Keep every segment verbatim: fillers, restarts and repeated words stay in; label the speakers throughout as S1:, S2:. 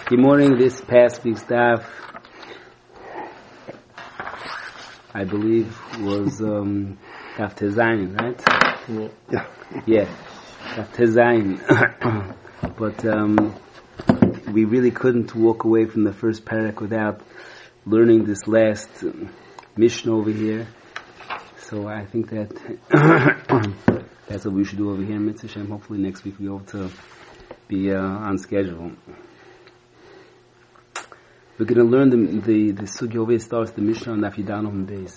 S1: Good morning. This past week's daf, I believe, was um, daf Tezayin, right?
S2: Yeah.
S1: Yeah, daf Tezayin. But um, we really couldn't walk away from the first parak without learning this last Mishnah over here. So I think that that's what we should do over here in Mitzvah Shem. Hopefully next week we'll be able to be uh, on schedule. We're going to learn the the, the sugya over here starts the Mishnah on Daf Yud Aleph days.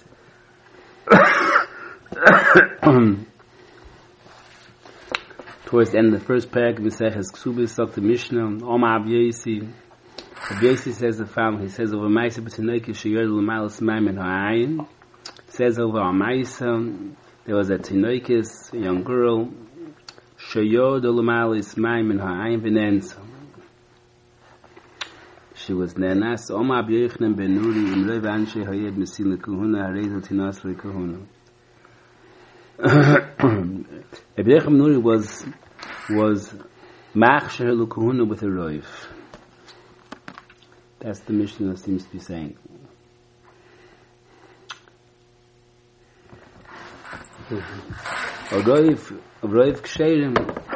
S1: Towards the end of the first parak, Maseches Ksubis, talk the Mishnah. Omar Abiyasi. Abiyasi says the following. He says over Ma'isa B'Tanoika Sheyor L'Malas Ma'im and Ha'ayin. Says over Ma'isa there was a Tanoikis, a young girl. Sheyor L'Malas Ma'im and Ha'ayin V'Nensa. She was nenas. Omar Abiyachnan ben Nuri Imrei V'Anshe Hayed Mesil L'Kuhuna Harezel Tinas L'Kuhuna. Abiyachnan ben Nuri was was Machsher L'Kuhuna with a roiv. That's the Mishnah seems to be saying. A roiv, a roiv ksherim.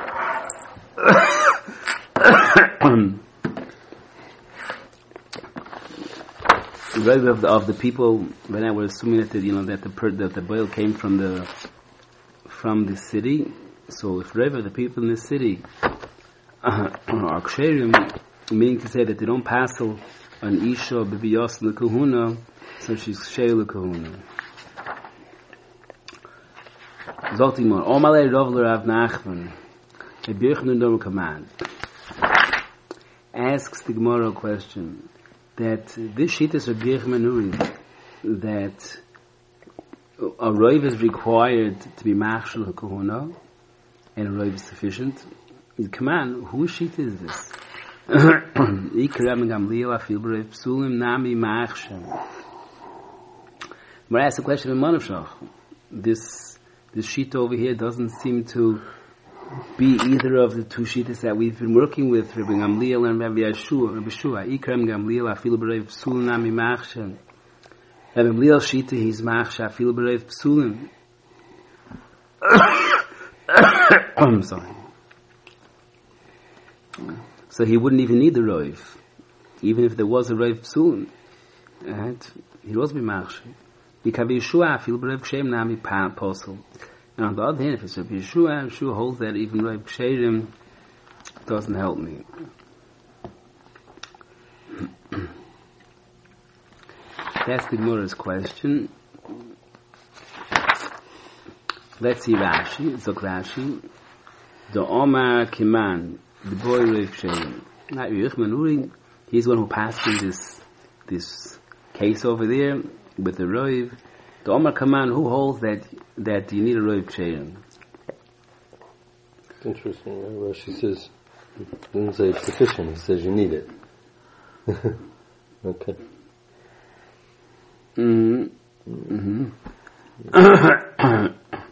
S1: The of the, of the people, when I was assuming that the, you know that the per, that the boil came from the from the city. So if Rev of the people in the city uh, are ksherim, meaning to say that they don't passel an isha b'biyos l'kuhuna, so she's ksher l'kuhuna. Zoltimor Omalei Rav l'Rav Nachman Ebirchnu Dom command asks the Gemara a question. That this sheet is a Rabbi Menuri, that a roiv is required to be machshel hakuhuna, and a roiv is sufficient. Come on, whose sheet is this? Ikrem Gamliel afil b'roiv psulim nami machshel. When I ask the question of Manavshach, this this sheet over here doesn't seem to be either of the two sheets that we've been working with, Rabbi Gamliel and Rabbi Yeshua, Rabbi Shua. Ikrem Gamliel afil b'roiv psulim nami machshel. Rabbi Gamliel shita he's machshel afil b'roiv psulim. I'm sorry. So he wouldn't even need the roiv, even if there was a roiv psulim. Right? He'd also be machshel. Rabbi Yeshua afil b'roiv kshem nami posel. And on the other hand, if it's Rabbi Yeshua, Yeshua holds that even Rav Ksherim doesn't help me. That's the Gemara's question. Let's see Rashi. Zok Rashi. The Omar Kiman, the boy Rav Ksherim. Not Yerich Manuri. He's the one who passed in this this case over there with the Rav. The Omar Kaman, who holds that that you need a roiv ksherim?
S2: It's interesting. Right? Rashi says, he doesn't say it's sufficient. He says you need it. Okay.
S1: Mm-hmm. Mm-hmm.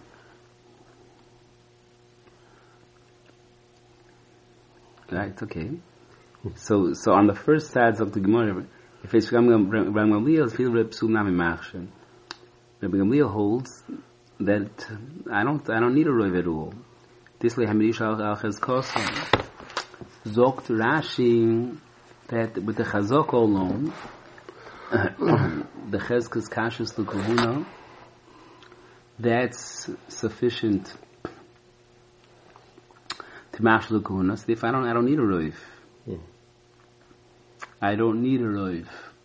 S1: Right. Okay. So, so on the first side of the Gemara, if it's Ram Gamliel, it's feel Reb Psul Nami Machshen. Rabbi Gamliel holds that I don't I don't need a roiv at all. This way Hamirish al Chazkosa zogt Rashi that with the Chazok alone, the Chezkas Kashus L'Kuhuna, that's sufficient to mash L'Kuhuna. So if I don't I don't need a roiv. Mm. I don't need a roiv.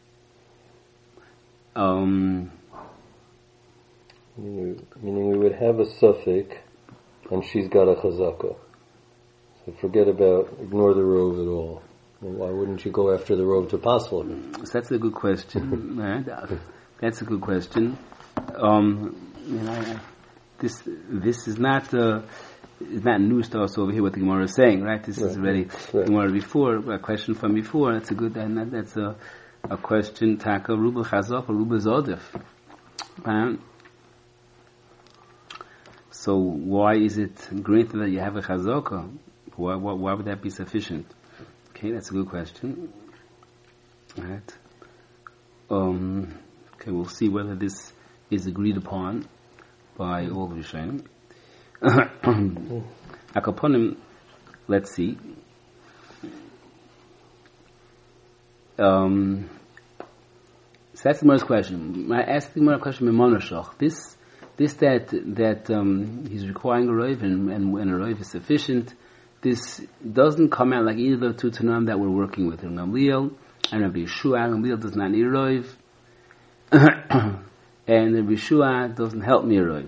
S1: Um.
S2: Meaning, meaning we would have a suffix, and she's got a chazaka. So forget about, ignore the rove at all. Well, why wouldn't you go after the rove to possible?
S1: So that's a good question. Right? That's a good question. Um, you know, this this is not uh, it's not news to us over here what the Gemara is saying, right? This right. is already right. Gemara before, a question from before. That's a good, and that, that's a a question. Taka ruba chazak or ruba zodif. Right? So why is it granted that you have a chazaka? Why, why, why would that be sufficient? Okay, that's a good question. All right. Um, okay, we'll see whether this is agreed upon by all the Rishonim. Akaponim, let's see. Um, so that's the Gemara's question. I asked the Gemara question, Memonoshach. This, this that that um, he's requiring a roiv and, and when a roiv is sufficient, this doesn't come out like either of the two Tanam that we're working with. And Gamliel and Rabbi Yeshua, Gamliel does not need a roiv, and Rabbi Yeshua doesn't help me a roiv.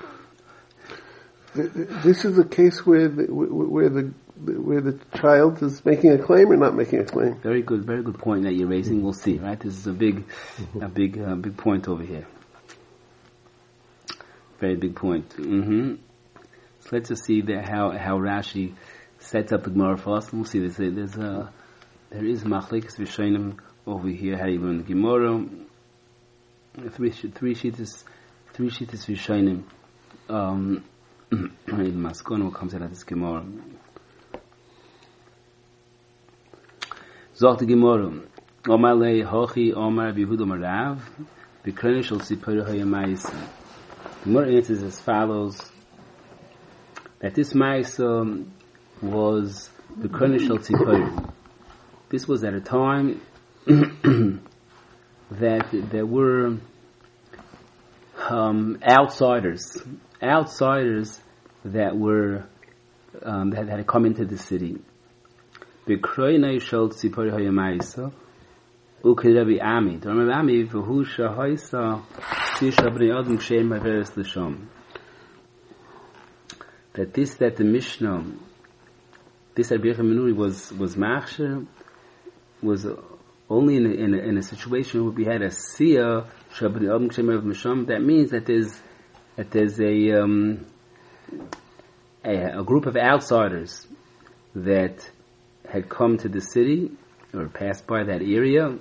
S3: This is a case where the, where the where the child is making a claim or not making a claim.
S1: Very good, very good point that you're raising. We'll see, right? This is a big, a big, uh, big point over here. Very big point. Mm-hmm. So let's just see that how how Rashi sets up the Gemara for us. We'll see. There's a, there's a there is machlekes v'shonim over here. How do you learn the Gemara? Three three sheetis, three sheetis v'shonim. Um, in Maskono comes out of this Gemara. Zog the Gemara. Omar lei hochi Omar b'Yehuda Marav b'Kronish shel Sipur Hayamayis. The Gemara answers as follows: that this Ma'isa was the Kronish shel Sipur. This was at a time that there were um, outsiders, outsiders that were um, that had come into the city. B'Kronish shel Sipur Hayamayis. Ukirabi Ami. Do you remember Ami? V'hu shahaisa tisha b'nei adam ksheim b'veres l'sham. That this, that the Mishnah, this Rabbi Yochanan ben Nuri was was machsher, was only in a, in a, in a situation where we had a siyah shabnei adam ksheim b'veres l'sham. That means that there's that there's a um, a, a group of outsiders that had come to the city or passed by that area,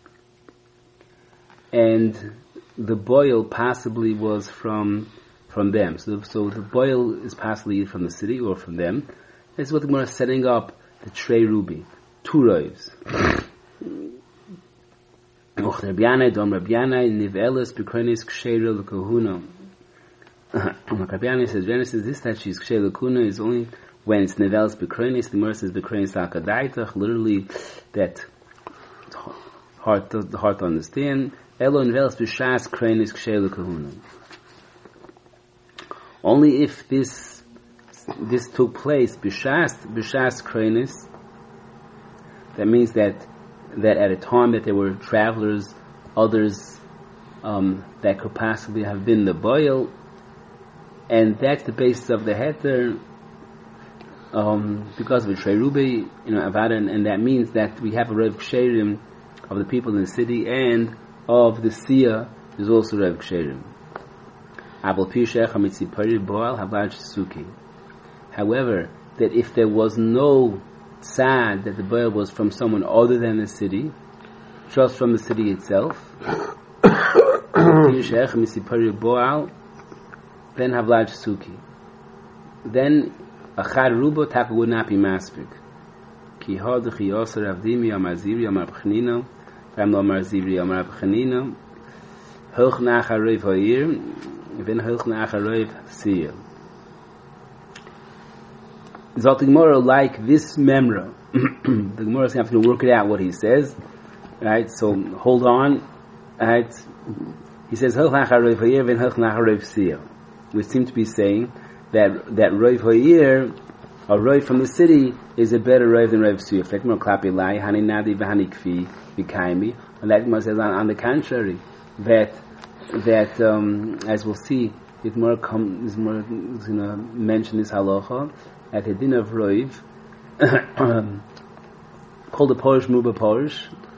S1: and the boil possibly was from from them. So, so the boil is possibly from the city or from them. This is what the Gemara is setting up the Trey Ruby, two roivs. Och Rabbiana, Dom Rabbiana, Nivelis, B'Kronis, Ksheira, L'Kahuna. Rabbiana says, Genesis, this that she's Ksheira, L'Kahuna is only when it's Nivelis, B'Kronis. The Gemara says, B'Kronis, L'Akadaitach, literally, that hard to, hard to understand. Elo Nivelis, B'Shas, Kronis, Ksheira, L'Kahuna. Only if this this took place b'shas b'shas kronis, that means that that at a time that there were travelers, others um, that could possibly have been the boil, and that's the basis of the heter, um, because of the Sheirubi, you know, avada, and, and that means that we have a rev ksherim of the people in the city, and of the Sia is also rev ksherim. However, that if there was no tzad that the boil was from someone other than the city, just from the city itself, then havlaj suki. Then a chad rubo taka would not be maspik. Ki had chiyosar avdimi amaziri amar b'chanino, v'amlo amarziri amar b'chanino, hoch nach harev ha'ir. Then hoch nach harev siyah. Zot the Gemara like this memra. The Gemara is going to have to work it out what he says, right? So hold on, right? He says hoch nach harev ha'ir, then hoch nach harev siyah, which seems to be saying that that Rav ha'ir, a Rav from the city, is a better Rav than Rav siyah. Like more klapi lai hani nadi v'hani kfi v'kaimi. And that Gemara says on, on the contrary, that that um, as we'll see, if more come is more is going to mention this halacha at the din of Roiv, called the Porish Muba Porish,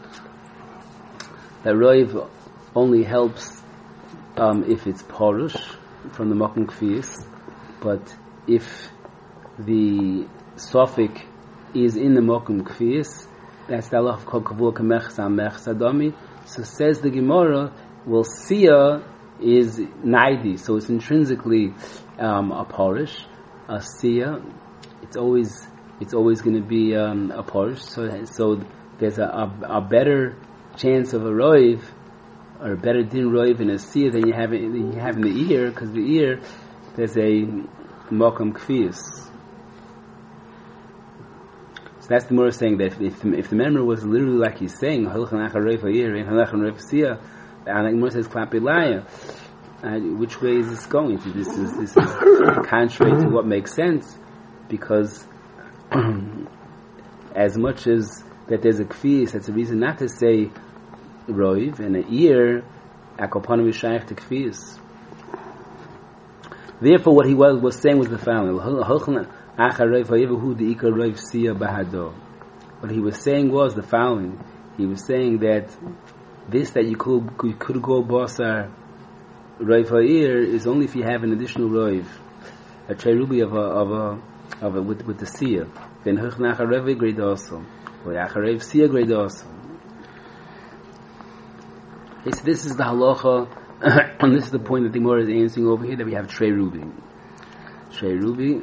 S1: that Roiv only helps um, if it's Porish from the Mokum Kfiyas, but if the suffix is in the Mokum Kfiyas, that's the halacha called Kavur Kamech Samech Sadami. So says the Gemara, well, Sia is Naidi, so it's intrinsically um, a Porish. A Sia, it's always it's always going to be um, a Porsche. So, so there's a, a, a better chance of a Roiv, or a better din Roiv in a Siyah than you have in, than you have in the ear, because the ear, there's a Mokam Kfiyas. So that's the more saying that if, if, the, if the member was literally like he's saying, Halachan Achar Roiv Ha'ir, and Halachan Roiv Siyah, and like more says Klapi Laya, uh, which way is this going? This is, this is contrary to what makes sense, because as much as that there's a Kfiyas, that's a reason not to say Roiv, and an ear, Akoponim is Shaykh to Kfiyas. Therefore, what he was, was saying was the following. What he was saying was the following. He was saying that this that you could, could, could go Basar Roiv Ha'ir is only if you have an additional Roiv, a Cherubi of a, of a, of a, with, with the Siyah. Then Huchnach HaRev grade also, or Acharev Siyah grade also. Okay, so this is the halacha, and this is the point that the Gemara is answering over here, that we have Trei Rubi. Trei Rubi.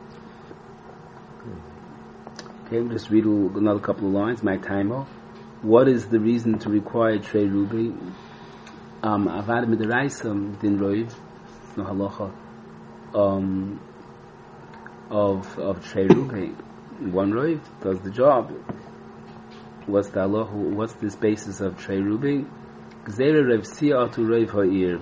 S1: Okay, we'll just read another couple of lines, my timer. What is the reason to require Trei Rubi? Um, Avad Midaraisam Din Roiv, no halacha, um, of, of Trei Rubi. One Roiv does the job. What's the halacha, what's this basis of Trei Rubi? Gzeira Rav Siyah to Roiv Ha'ir.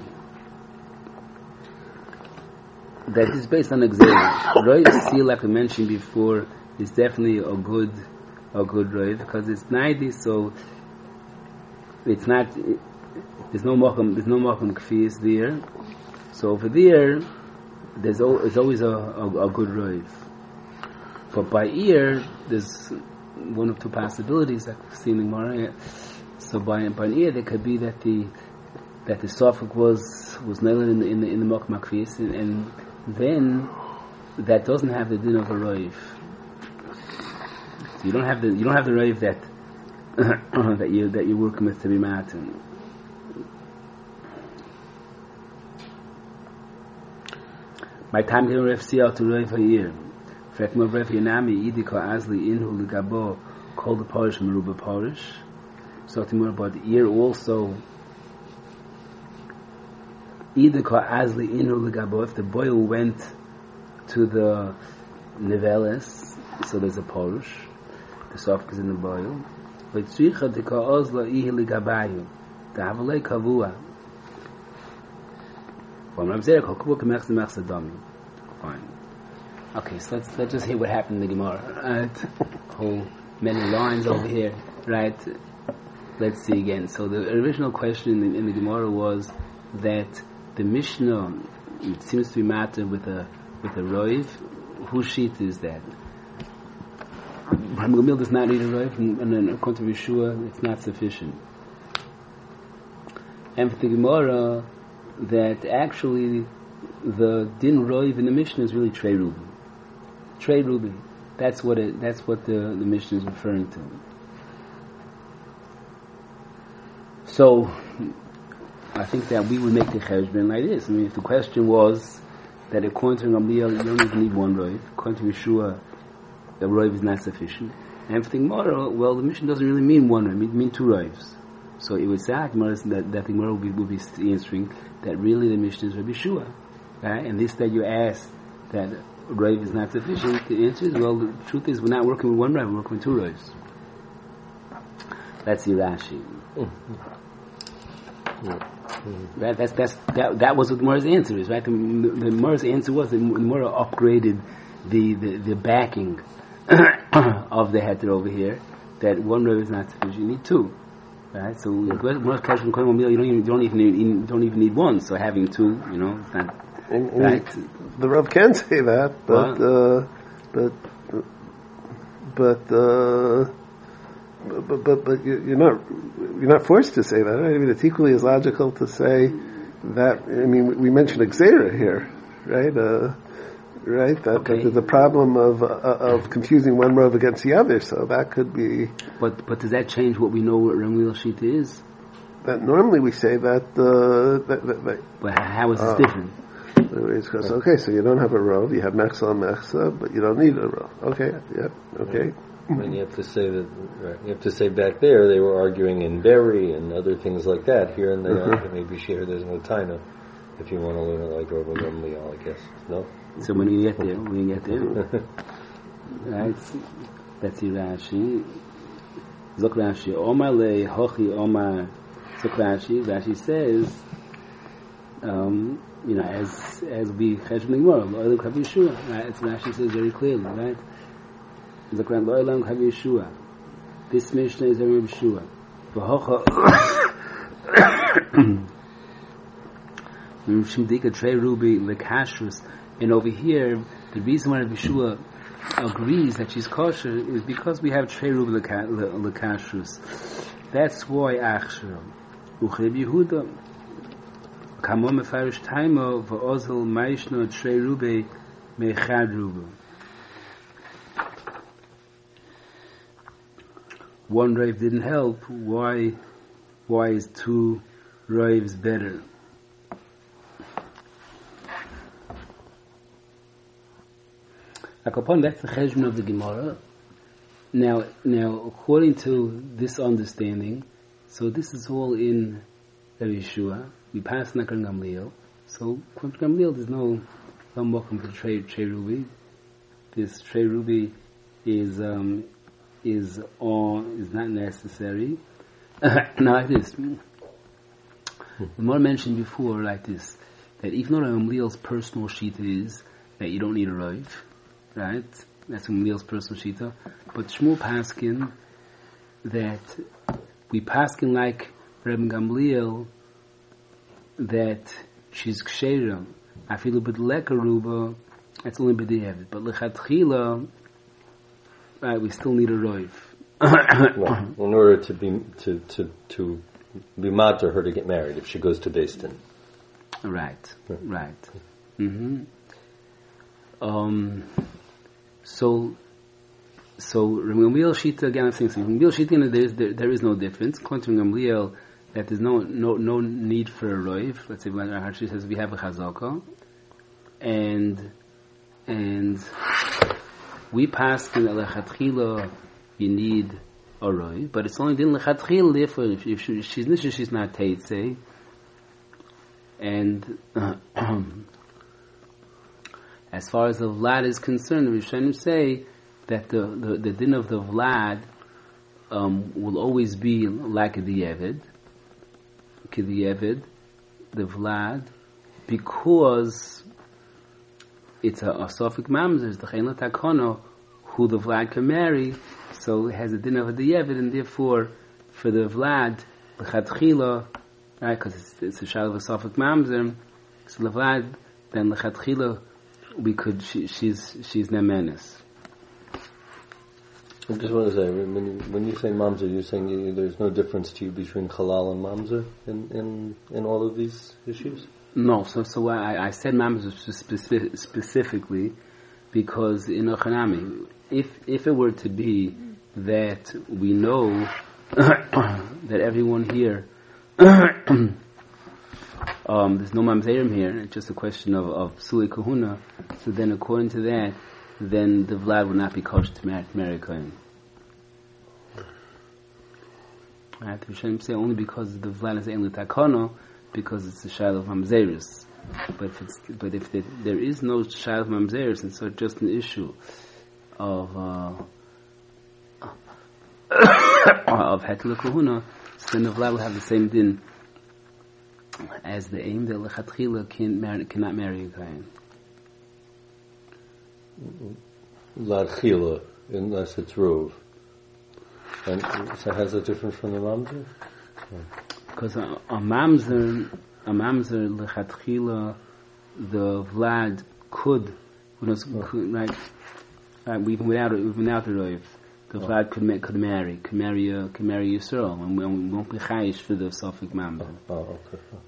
S1: That is based on Gzeira. Roiv Siyah, like I mentioned before, is definitely a good, a good Roiv, because it's ninety, so it's not, it, there's no Mocham, there's no Mocham Kfiyas there. So over there, there's, o, there's always a, a, a good Roiv. But by ear, there's one of two possibilities that we've seen in Gemara. So by by ear, there could be that the that the suffix was was nailed in the in the in the Mokam Kfiyas, and, and then that doesn't have the din of a Roiv. So you don't have the you don't have the Roiv that that you that you're working with to be matin. My time to Rav Siyah to Roiv Ha'ir. Frekma Rav Yanami Idika Azli Inhu Ligabo called the Parish Meruba Parish. So Timur about the ear also. Idika Azli Inhu Ligabo, if the boil went to the Niveles, so there's a Parish. The soft is in the boil. But Tzricha Dika Ozla Ihi Ligabayu. The Havalei Kavua. Fine. Okay, so let's let's just hear what happened in the Gemara. Right, whole many lines over here. Right. Let's see again. So the original question in, in the Gemara was that the Mishnah, it seems to be matter with a with a Roiv. Whose sheet is that? Rabbi Gamliel does not need a Roiv, and, and then according to Yeshua, it's not sufficient. And for the Gemara, that actually the din roiv in the Mishnah is really Trei Rubi. Trei Rubi. That's what it. That's what the, the Mishnah is referring to. So, I think that we would make the cheshbon like this. I mean, if the question was that according to Gamliel, you don't even need one roiv. According to Yeshua, the roiv is not sufficient. And for the Gemara, well, the Mishnah doesn't really mean one roiv. It means two roivs. So it would say that, that the Gemara will be, will be answering that really the Mishnah is Rabbi Yeshua. Right? And this that you asked that Roiv is not sufficient, the answer is, well, the truth is we're not working with one Roiv, we're working with two Roivs. That's Rashi. Mm-hmm. Right? That's, that's, that, that was what the Gemara's answer is, right? The, the, the Gemara's answer was the Gemara upgraded the, the, the backing of the heter over here, that one Roiv is not sufficient, you need two. Right, so the Gemara's question, you don't even you don't even need, you don't even need one. So having two, you know, it's not
S3: and, and
S1: right.
S3: The Rav can say that, but uh, but but, uh, but but but you're not you're not forced to say that. Right? I mean, it's equally as logical to say that. I mean, we mentioned Xera here, right? Uh, Right, that,
S1: okay.
S3: There's a problem of uh, of confusing one Rav against the other, so that could be.
S1: But but does that change what we know what Ramil Shita is?
S3: That normally we say that. Uh, that, that, that
S1: but how is
S3: uh,
S1: this different?
S3: It goes, okay, so you don't have a rov, you have mechsa and mechsa, but you don't need a rov. Okay, yeah, okay.
S2: And you have to say that, right, you have to say back there they were arguing in Berry and other things like that. Here and there, mm-hmm. maybe here there's no taina. If you want to learn it like Rabbi Gamliel, I guess. No?
S1: So when we get there, when we get there, right, let's see Rashi. Zok Rashi, Omar le hochi Omar. Zok Rashi, Rashi says, um, you know, as as we cheshbon Gemara, lo'elam kav Yeshua, right? It's Rashi says very clearly, right? Zok Rashi, lo'elam kav Yeshua. This Mishnah is a Reb Yeshua. V'hocha. And over here, the reason why Yeshua agrees that she's kosher is because we have trei rubi lekashrus. That's why Achshar Uchreb Yehuda Kamo mefarish taimo v'ozel ma'ishno trei rubi me'echad rubi. One rave didn't help. Why? Why is two raves better? Upon that's the cheshbon of the Gemara. Now, now, according to this understanding, so this is all in Rabbi Yeshua. We pass Nakar Gamliel. So, according to Gamliel, there's no no welcome to Trey Trey Ruby. This Trey Ruby is um, is on is not necessary. Now, like this, the Gemara mentioned before, like this, that even though Rabbi Gamliel's personal shita is that you don't need a roiv. Right? That's Gamliel's personal shita. But Shmuel paskin that we paskin like Rabbi Gamliel that she's ksheira. I feel a bit like a ruba. That's only b'diavad. But lechatchila, right? We still need a roiv.
S2: Right. In order to be to to to be mad to her to get married if she goes to Beis Din.
S1: Right. Right. right. Mm-hmm. Um. So, so Gamliel Shita again. I'm saying so. Gamliel Shita, there is there, there is no difference. According to Gamliel, that there's no no no need for a roiv. Let's say when Rashi says we have a chazaka, and and we pass in lechatchila, you need a roiv, but it's only in lechatchila. Therefore, if, if she, she's nisha, she's not teitze, and. Uh, As far as the Vlad is concerned, the Rishonim say that the, the, the din of the Vlad um, will always be like the Yevid, the Yevid, the Vlad, because it's a, a Sofik Mamzer, the Chen Takono, who the Vlad can marry, so it has a din of the Yevid, and therefore, for the Vlad, the Chatchila, right, because it's, it's a Shal of a Sofik Mamzer, so the Vlad, then the Chatchila, we could, she, she's, she's Nemenis.
S2: I just want to say, when you, when you say mamzer, you're saying you, there's no difference to you between halal and mamzer in, in, in all of these issues?
S1: No, so so I, I said mamzer specific, specifically because in Ochanami, if if it were to be that we know that everyone here, um, there's no mamzerim here, it's just a question of, of Suli Kahuna, so then according to that, then the Vlad would not be kosher to marry, to marry a Kohen. I have to say only because the Vlad is Ein L'Takono, because it's a Shayla of Mamzeris. But if it's, but if there, there is no Shayla of Mamzeris, and so it's just an issue of uh, of Hetel Kahuna, so then the Vlad will have the same din as the aim that L'Chatchila can marry, cannot marry a Kohen.
S2: L'Chila, unless it's Rov. And so how's that different from the Mamzer?
S1: Because a, a Mamzer, a Mamzer L'Chatchila, the Vlad could, oh. could right, right, even without even without the Rov, the oh. Vlad could ma- could marry, could marry a, could marry Yisrael, and we, we won't be chayish for the Sofik Mamzer.
S2: Oh,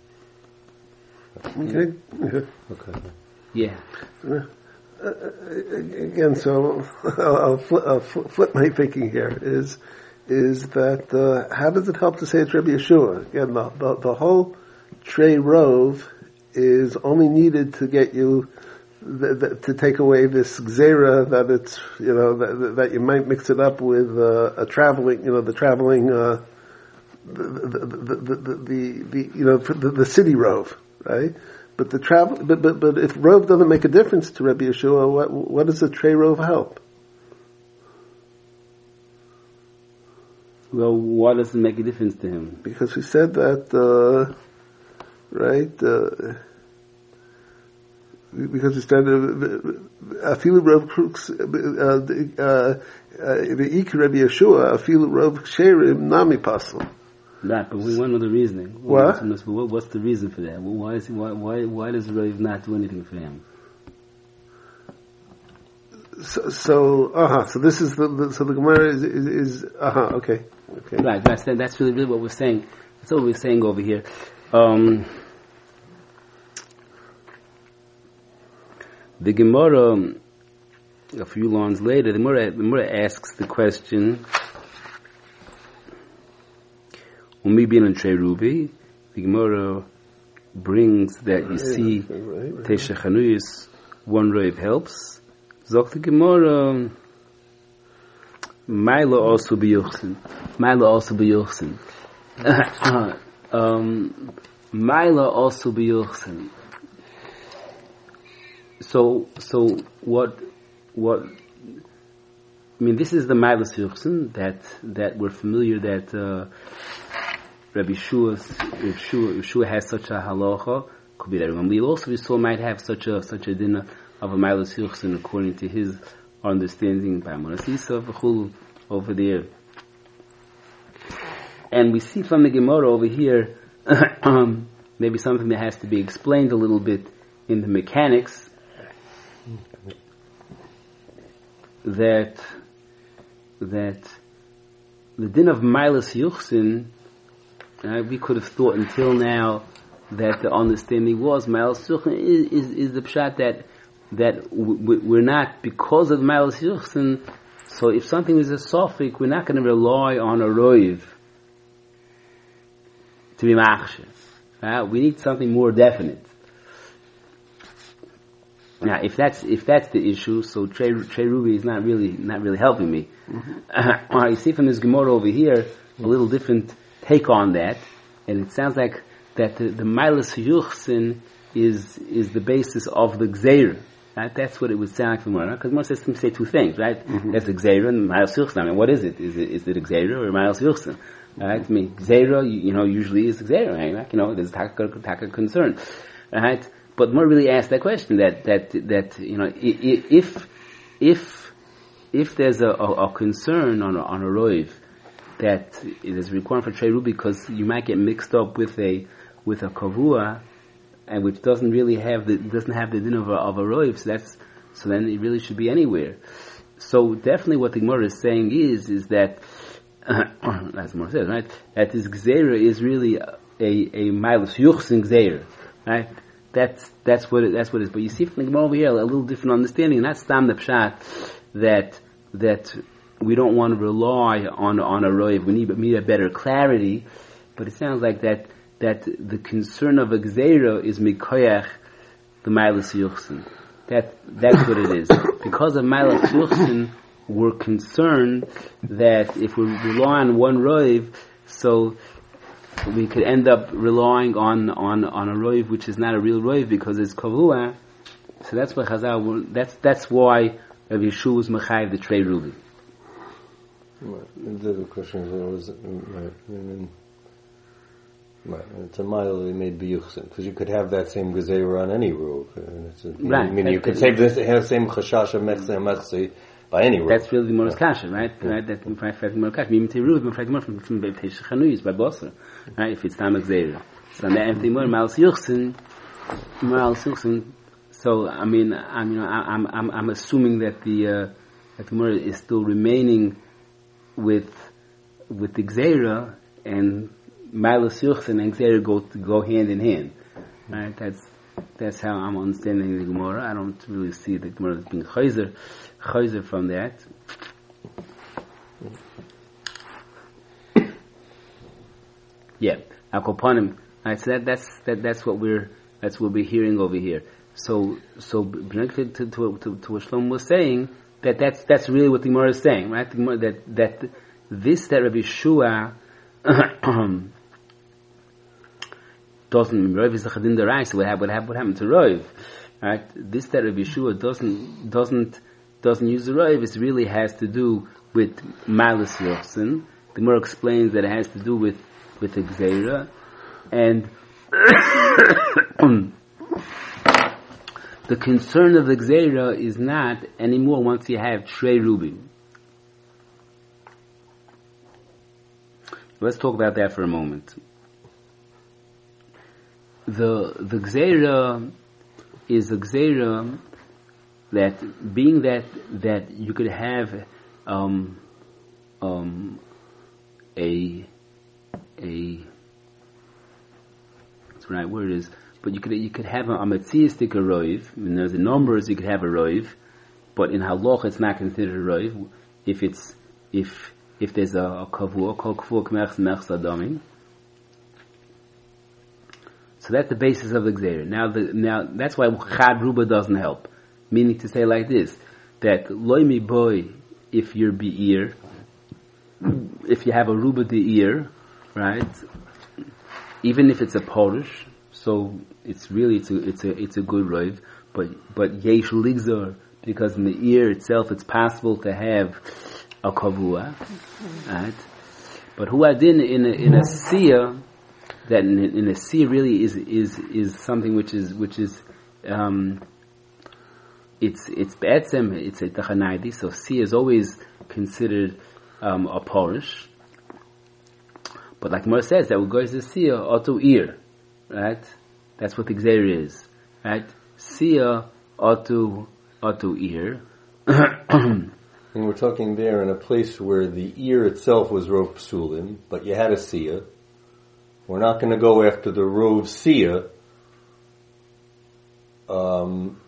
S2: okay.
S3: Okay.
S2: Okay.
S1: Yeah.
S3: Uh, uh, again, so I'll, I'll, flip, I'll flip my thinking here. Is is that uh, how does it help to say it's Rabbi Yeshua? Again, the the, the whole Trei Rov is only needed to get you th- th- to take away this gzera that it's you know that, that you might mix it up with uh, a traveling you know the traveling uh, the, the, the, the, the, the, the you know the, the city rove, right? But the travel but but but if rove doesn't make a difference to Rabbi Yeshua, what what does the trey rove help?
S1: Well, why does it make a difference to him?
S3: Because we said that, uh, right? Uh, because we started afilu rov crux the ik Rabbi Yeshua afilu rov ksherim nami pasul.
S1: Right, but we want to know the reasoning.
S3: What?
S1: what? What's the reason for that? Why is he, why why why does Rav not do anything for him?
S3: So, so uh huh. So this is the, the so the Gemara is is, is uh huh. Okay, okay.
S1: Right, that's that's really, really what we're saying. That's what we're saying over here. Um, the Gemara, a few lines later, the Gemara, the Gemara asks the question. Umi bin and Cherubi, the Gemara brings that you see Tesha Chanuyis, one Rav helps. Zok the Gemara, Maila also be Yuchsin. Maila also be Yuchsin. um, Maila also be Yuchsin. So, so what, what, I mean, this is the Maila Yuchsin that, that we're familiar that, uh, Rabbi Yeshua, Yeshua, Yeshua has such a halacha. Could be that Gamliel also we saw might have such a such a dinner of a Mailus Yuchsin according to his understanding by Monasisa v'chulu over there. And we see from the Gemara over here, um, maybe something that has to be explained a little bit in the mechanics. That that the din of Mailus Yuchsin. Uh, we could have thought until now that the understanding was Ma'al Yuchsin is, is, is the pshat that that w- we're not, because of Ma'al Yuchsin, so if something is a sofik, we're not going to rely on a roiv to be machshes. Uh, we need something more definite. Now, if that's if that's the issue, so Trey, Trey Ruby is not really not really helping me. Mm-hmm. Uh, you see from this Gemara over here a little different take on that, and it sounds like that the, the Mailus Yuchsin is is the basis of the Gzeira. Right? That's what it would sound like from Gemara, because most systems say two things, right? Mm-hmm. That's the Gzeira and Mailus Yuchsin. I mean, what is it? Is it is it a Gzeira or Mailus Yuchsin? Right? I mean, Gzeira, you, you know, usually is Gzeira, right? Like, you know, there's taka taka concern, right? But more really ask that question that that that you know, if if if there's a, a, a concern on a, on a roiv that it is required for Trei Rubi because you might get mixed up with a with a kavua, and which doesn't really have the doesn't have the din of a, of a roiv. So that's so then it really should be anywhere. So definitely, what the Gemara is saying is is that uh, as Gemara says, right, that this gzeira is really a a Mailus Yuchsin gzeira, right? That's that's what it, that's what it is. But you see from the Gemara over here a little different understanding, and that's Stam the Pshat that that. We don't want to rely on on a roiv. We need, we need a better clarity. But it sounds like that that the concern of a gzeira is mikoyach the Mailus Yuchsin. That that's what it is. Because of Mailus Yuchsin, we're concerned that if we rely on one roiv, so we could end up relying on on on a roiv which is not a real roiv because it's kavua. So that's what Chazal. That's that's why Rabbi Yeshua was mechayiv the Trei Rubi.
S2: Right. The question is, what was it? Right. I mean, right. It's a mile they made biyuchsin because you could have that same gezeira on any roof. Right. I mean, you could say this have the same chashash of mechse mechse by any roof.
S1: That's really the Moras Kasha, right? Yeah. Right. That's in fact the Moras Kasha. Even to roof, in fact, more from from Tesha Chanuyis by Bosra, right? If it's time gezeira, so the empty more Mailus Yuchsin, Mailus Yuchsin. So I mean, I'm you know I'm I'm I'm assuming that the uh, that the Moras is still remaining with with the Gzeira and Mailus Yuchsin and Gzeira go go hand in hand, right? That's that's how I'm understanding the Gemara. I don't really see the Gemara as being chayzer chayzer from that. Yeah, Akoponim. Right, so that, that's that that's what we're That's what we're hearing over here. So, so connected to, to, to, to what Shlomo was saying, that that's, that's really what the Gemara is saying, right? The Gemara, that, that this, that Rabbi Yeshua, doesn't, Rav is a chadin deraisa, what happened, what happened to Rav? Right? This, that Rabbi Yeshua doesn't, doesn't, doesn't use the Rav, it really has to do with Malus Yochsin. The Gemara explains that it has to do with, with the Gzeira, and the concern of the Gzeira is not anymore once you have Shrei Rubim. Let's talk about that for a moment. The the Gzeira is a Gzeira that, being that that you could have um, um, a a what's the right word is, but you could you could have a, a metziistic roiv. I mean, there's the numbers you could have a roiv, but in halach it's not considered a roiv if it's if if there's a, a kavua called kavua k'merch merch sadamin. So that's the basis of the Gzeira. Now, the, now that's why Chad Ruba doesn't help. Meaning to say like this, that loy mi boy, if you're be'ir, if you have a Ruba de'ir, right, even if it's a Polish, so it's really, it's a, it's a, it's a good roiv, but, but yesh ligzor, because in the ear itself it's possible to have a kavua, right? But huadin in a, in a siyah, that in, in a sea really is is is something which is which is um, it's it's be'etzem, it's a tachanaidi. So sea is always considered um, a porish, but like Mar says, that what goes to sea auto ear, right? That's what the Gzeira is, right? Sea auto auto ear.
S2: And we're talking there in a place where the ear itself was rov psulim, but you had a siyah. We're not going to go after the rov siyah, um,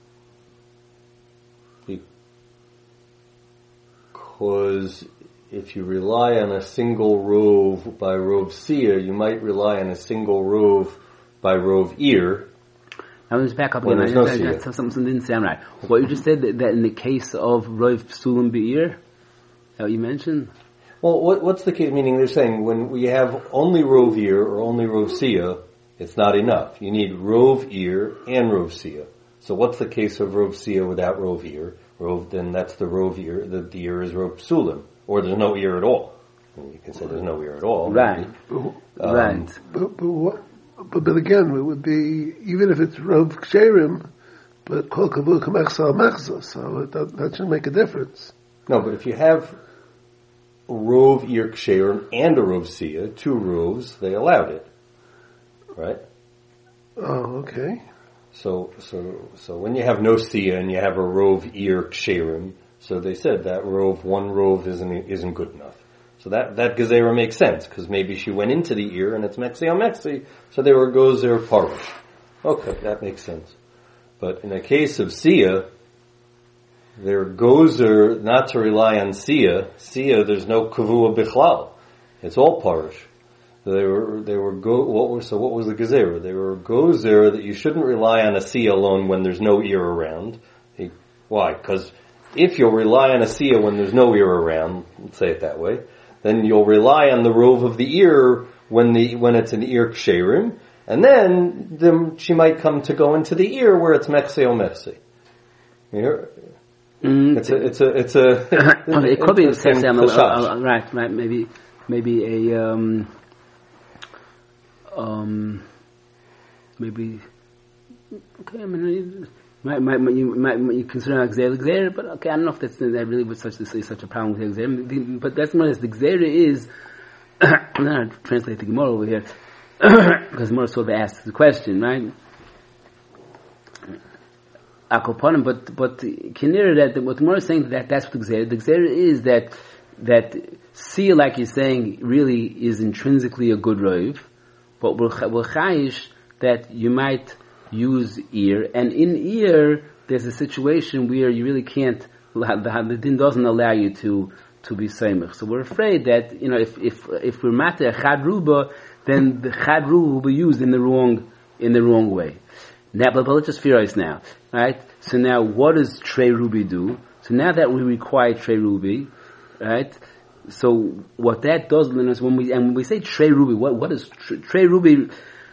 S2: because if you rely on a single rov by rov siyah, you might rely on a single rov by rov ear.
S1: Now let's back up again. I
S2: no
S1: just, something, something didn't sound right. What you just said, that, that in the case of rov psulim be'ir, that what you mentioned?
S2: Well, what, what's the case? Meaning they're saying when we have only rov ear or only rov siyah, it's not enough. You need rov ear and rov siyah. So what's the case of rov siyah without rov ear? Rov, then that's the rov ear. The, the ear is rov psulim, or there's no ear at all. And you can say there's no ear at all.
S1: Right.
S2: Um,
S1: right.
S3: But, but, what, but, but again, it would be even if it's rov ksherim, but kol kavu kamechsa mechza, so that, that should make a difference.
S2: No, but if you have rov ear ksherim and a rov siyah, two rovs, they allowed it, right?
S3: Oh, okay.
S2: So, so, so when you have no siyah and you have a rov ear ksherim, so they said that rov, one rov isn't isn't good enough. So that that gezerah makes sense because maybe she went into the ear and it's mexi on mexi, so they were gozer parish. Okay, that makes sense. But in a case of siyah, their gozer not to rely on siyah. Siyah, there's no kavua bichlal. It's all parish. They were they were go. What was so? What was the gezerah? They were gozer that you shouldn't rely on a siyah alone when there's no ear around. He, why? Because if you'll rely on a siyah when there's no ear around, let's say it that way, then you'll rely on the rov of the ear when the when it's an ear ksherim, and then then she might come to go into the ear where it's mexi o mexi. Here. Mm, it's a, it's a, it's a,
S1: well, it could be a same, uh, uh, right, right, maybe, maybe a, um, um, maybe, okay, I mean, might, might, you might, you consider Gzeira Gzeira, but okay, I don't know if that's, that really was such, such a problem with Gzeira, but that's more as the Gzeira is, I'm not going to translate the Gemara over here, because Gemara sort of asks the question, right? Akoponim, but but Kinir, that what Gemara is saying, that that's what the Gzeira. The Gzeira is that that siyah, like you're saying, really is intrinsically a good roiv, but we're chayish that you might use ear, and in ear there's a situation where you really can't. The, the din doesn't allow you to to be seimich. So we're afraid that, you know, if if if we're matter chad ruba, then the chad ruba will be used in the wrong in the wrong way. Now, but, but let's just figure out now, right? So now, what does Trey Ruby do? So now that we require Trey Ruby, right? So what that does is when we and when we say Trey Ruby, what what is Trey Ruby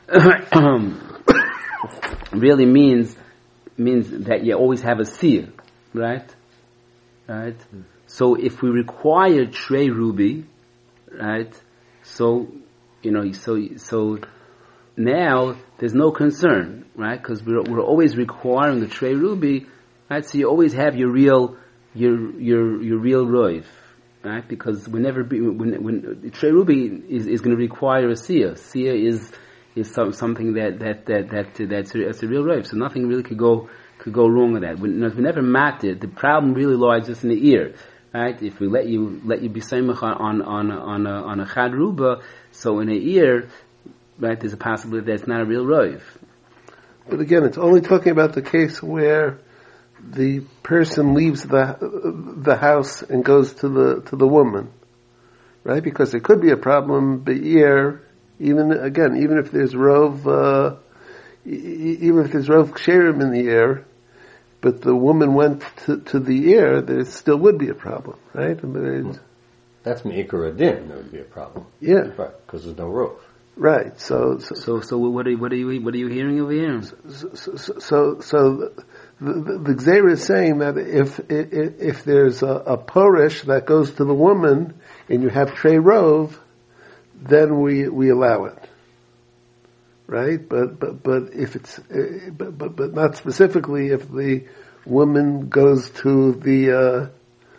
S1: really means means that you always have a seer, right? Right. So if we require Trey Ruby, right? So you know, so so now there's no concern, right? Because we're we're always requiring the Trey Ruby, right? So you always have your real your your your real roiv. Right, because whenever when when Trey Ruby is, is going to require a seer. Seer is is some, something that that that that that's a, that's a real rave. So nothing really could go could go wrong with that. When, if we never mapped it, the problem really lies just in the ear. Right? If we let you let you be samech on on on a, on a chad ruba, so in the ear, right, there's a possibility that's not a real rave.
S3: But again, it's only talking about the case where the person leaves the the house and goes to the to the woman, right? Because there could be a problem be'ir, even again, even if there's rov, uh, even if there's rov ksherim in the air, but the woman went to, to the air, there still would be a problem, right?
S2: That's me'ikar adin. There would be a problem.
S3: Yeah,
S2: right, because there's no rov.
S3: Right. So, so,
S1: so, so what are you, what are you, what are you hearing over here?
S3: So, so, so, so the, the, the Gzeira is saying that if, if, if there's a, a porish that goes to the woman and you have trei rov, then we, we allow it. Right? But, but, but if it's, but, but, but not specifically if the woman goes to the,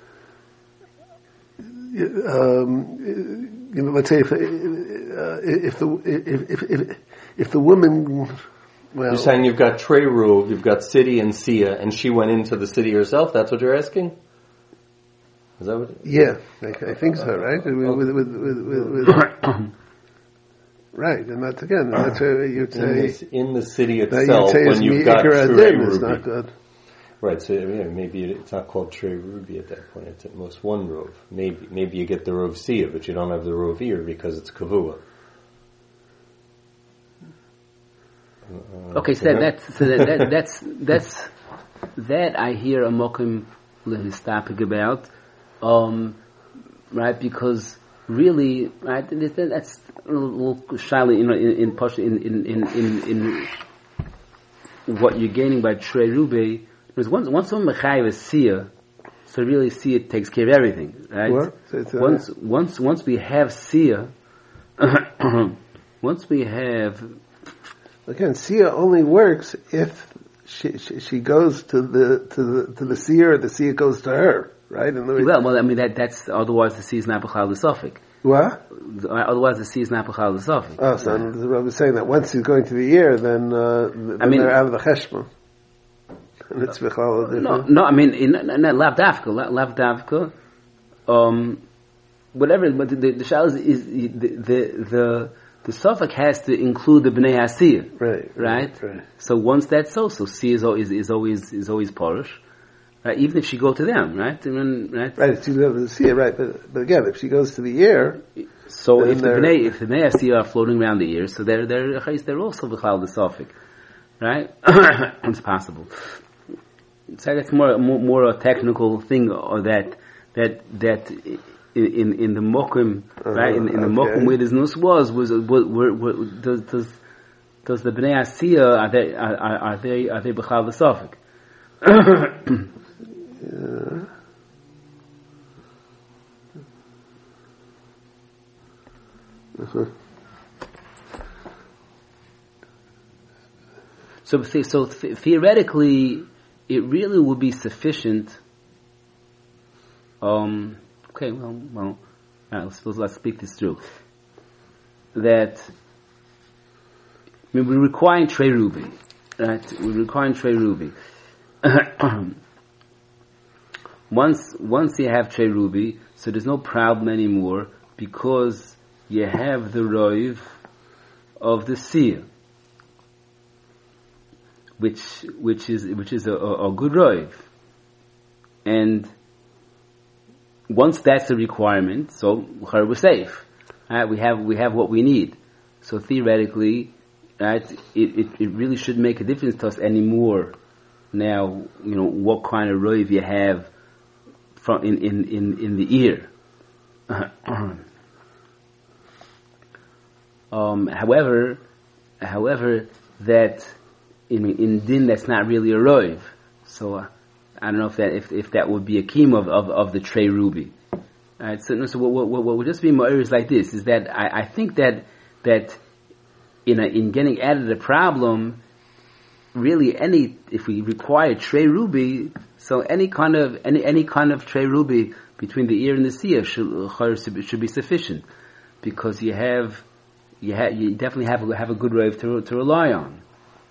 S3: uh, um, you know, let's say if, uh, if the, if, if, if, if the woman, well.
S2: You're saying you've got Trey Ruv, you've got City and Sia, and she went into the city herself? That's what you're asking? Is that what?
S3: Yeah, I, I think so, right? Okay. With, with, with, with, with right, and that's again, that's what you'd say.
S2: In, this, in the city itself, when you've got Trey Ruby. Not good. Right, so yeah, maybe it's not called Trey Ruby at that point, it's at most one Rov. Maybe maybe you get the Rov Sia, but you don't have the Rov ear because it's Kavua.
S1: Uh, okay, so, that, that's, so that, that, that's, that's, that I hear a mokim lehistapic about, um, right, because really, right, that's a little shyly, you know, in, in, in, in, in, in what you're gaining by Trey Ruby. Because once once someone mechayev is sia, so really sia takes care of everything, right?
S3: What? So
S1: once once once we have sia, once we have
S3: again, sia only works if she, she she goes to the to the to the sia, or the sia goes to her, right? And the
S1: well, well, I mean that that's otherwise the sia is not b'chal l'sofik.
S3: What?
S1: Otherwise the sia is not b'chal l'sofik.
S3: Oh, so right. The Rebbe is saying that once he's going to the ear, then, uh, then I mean, they're out of the cheshbon. And it's
S1: no, no, I mean, in, in, in lav davka, lav davka, um, whatever, but the, the, the shal is, is the, the, the, the suffix has to include the bnei asir.
S3: Right,
S1: right.
S3: Right.
S1: So once that's so, so si is always, is always, is always porish. Right? Even if she go to them, right? I mean, right?
S3: Right, she goes to the sea, right? But, but again, if she goes to the ear,
S1: so if the bnei, if the bnei asir are floating around the ear, so they're, they're, they're also b'chal the suffix. Right? It's possible. So that's more, more, more a technical thing, or that, that, that in, in the mokum, uh, right? In, in the okay. mokum where this nus was, was, was, were, were, does, does, does the bnei asiyah, are they, are, are they, are they b'chal the suffix?
S3: Yeah. Uh-huh.
S1: So, so th- theoretically, it really would be sufficient. Um, okay, well, well, all right, let's, let's speak this through. That, I mean, we're requiring Trey Ruby, right? We're requiring Trey Ruby. once, once you have Trey Ruby, so there's no problem anymore because you have the roiv of the seer. Which which is which is a, a, a good roiv, and once that's a requirement, so we're safe. Right? We have we have what we need. So theoretically, right? It, it it really should make a difference to us anymore. Now, you know, what kind of roiv you have from in in in, in the ear. um, however, however, that in in din that's not really a roiv. So uh, I don't know if that if if that would be a keem of of, of the trey ruby. All right, so, so what, what, what would just be more is like this, is that I, I think that, that in a, in getting out of the problem, really any, if we require trey ruby, so any kind of, any, any kind of trey ruby between the ear and the seer should, should be sufficient. Because you have, you have, you definitely have, a, have a good rove to, to rely on.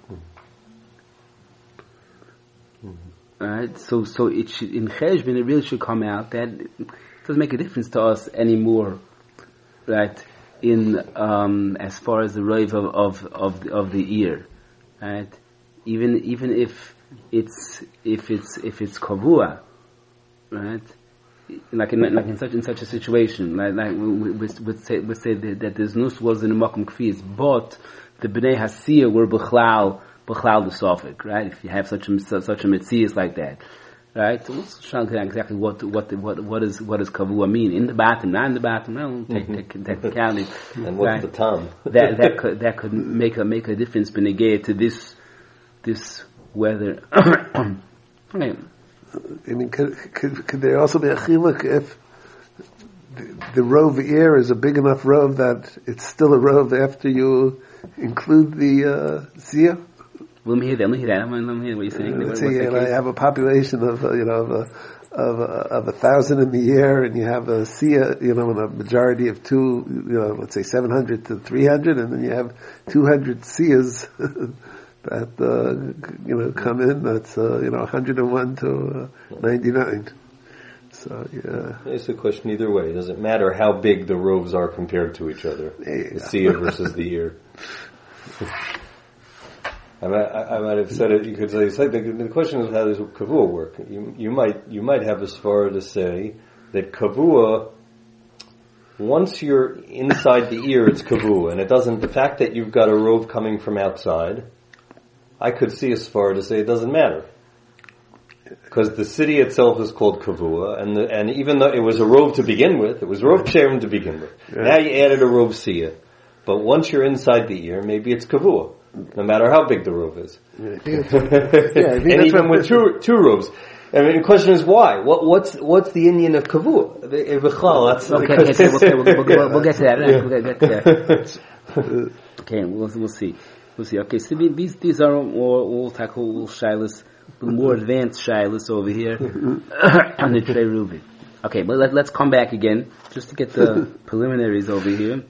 S1: Mm-hmm. Alright, so, so it should, in cheshbon it really should come out that, doesn't make a difference to us anymore, right? In um, as far as the rove of of of the, of the ear, right? Even even if it's if it's if it's kavua, right? Like in like in such in such a situation, like like we would say we say that, that this nus was in a makom kfiyas, but the bnei hasiyah were b'chlal b'chlal the sofik, right? If you have such a such a mitzias like that. Right, so let's try to exactly what what what what is what does kavua mean in the bathroom, not in the bathroom. No, take technicality.
S2: And what's right? The tom?
S1: that that could that could make a make a difference benegay to this this weather. Right.
S3: I mean, could, could could there also be a chiluk if the, the rove ear is a big enough rove that it's still a rove after you include the uh, seer?
S1: Let me hear that. Let me hear that. Let me hear what you're saying.
S3: Uh, let's say you know, have a population of uh, you know of a, of a of a thousand in the year, and you have a sia, you know, in a majority of two, you know, let's say seven hundred to three hundred, and then you have two hundred sias that uh, you know come in. That's uh, you know one hundred and one to uh, ninety nine. So yeah,
S2: it's a question either way. It doesn't matter how big the roves are compared to each other. Yeah. The sia versus the ear. I might, I might have said it. You could say, the, the question is how does kavua work? You, you might you might have a svara to say that kavua, once you're inside the ear, it's kavua, and it doesn't. The fact that you've got a rove coming from outside, I could see a svara to say it doesn't matter, because the city itself is called kavua, and the, and even though it was a rove to begin with, it was rove ksherim to begin with. Yeah. Now you added a rove sia, but once you're inside the ear, maybe it's kavua. No matter how big the rove is. Yeah, I think that's yeah, I think and even with two, two roves. I mean, the question is why? What, what's, what's the Indian of kavua? Okay,
S1: okay, okay, okay we'll, we'll, we'll, we'll get to that. Right? We'll get to that. Okay, we'll, we'll see. We'll see. Okay, so these, these are all, all tackle shilas, more advanced shilas over here on the Trey Ruby. Okay, but let, let's come back again, just to get the preliminaries over here.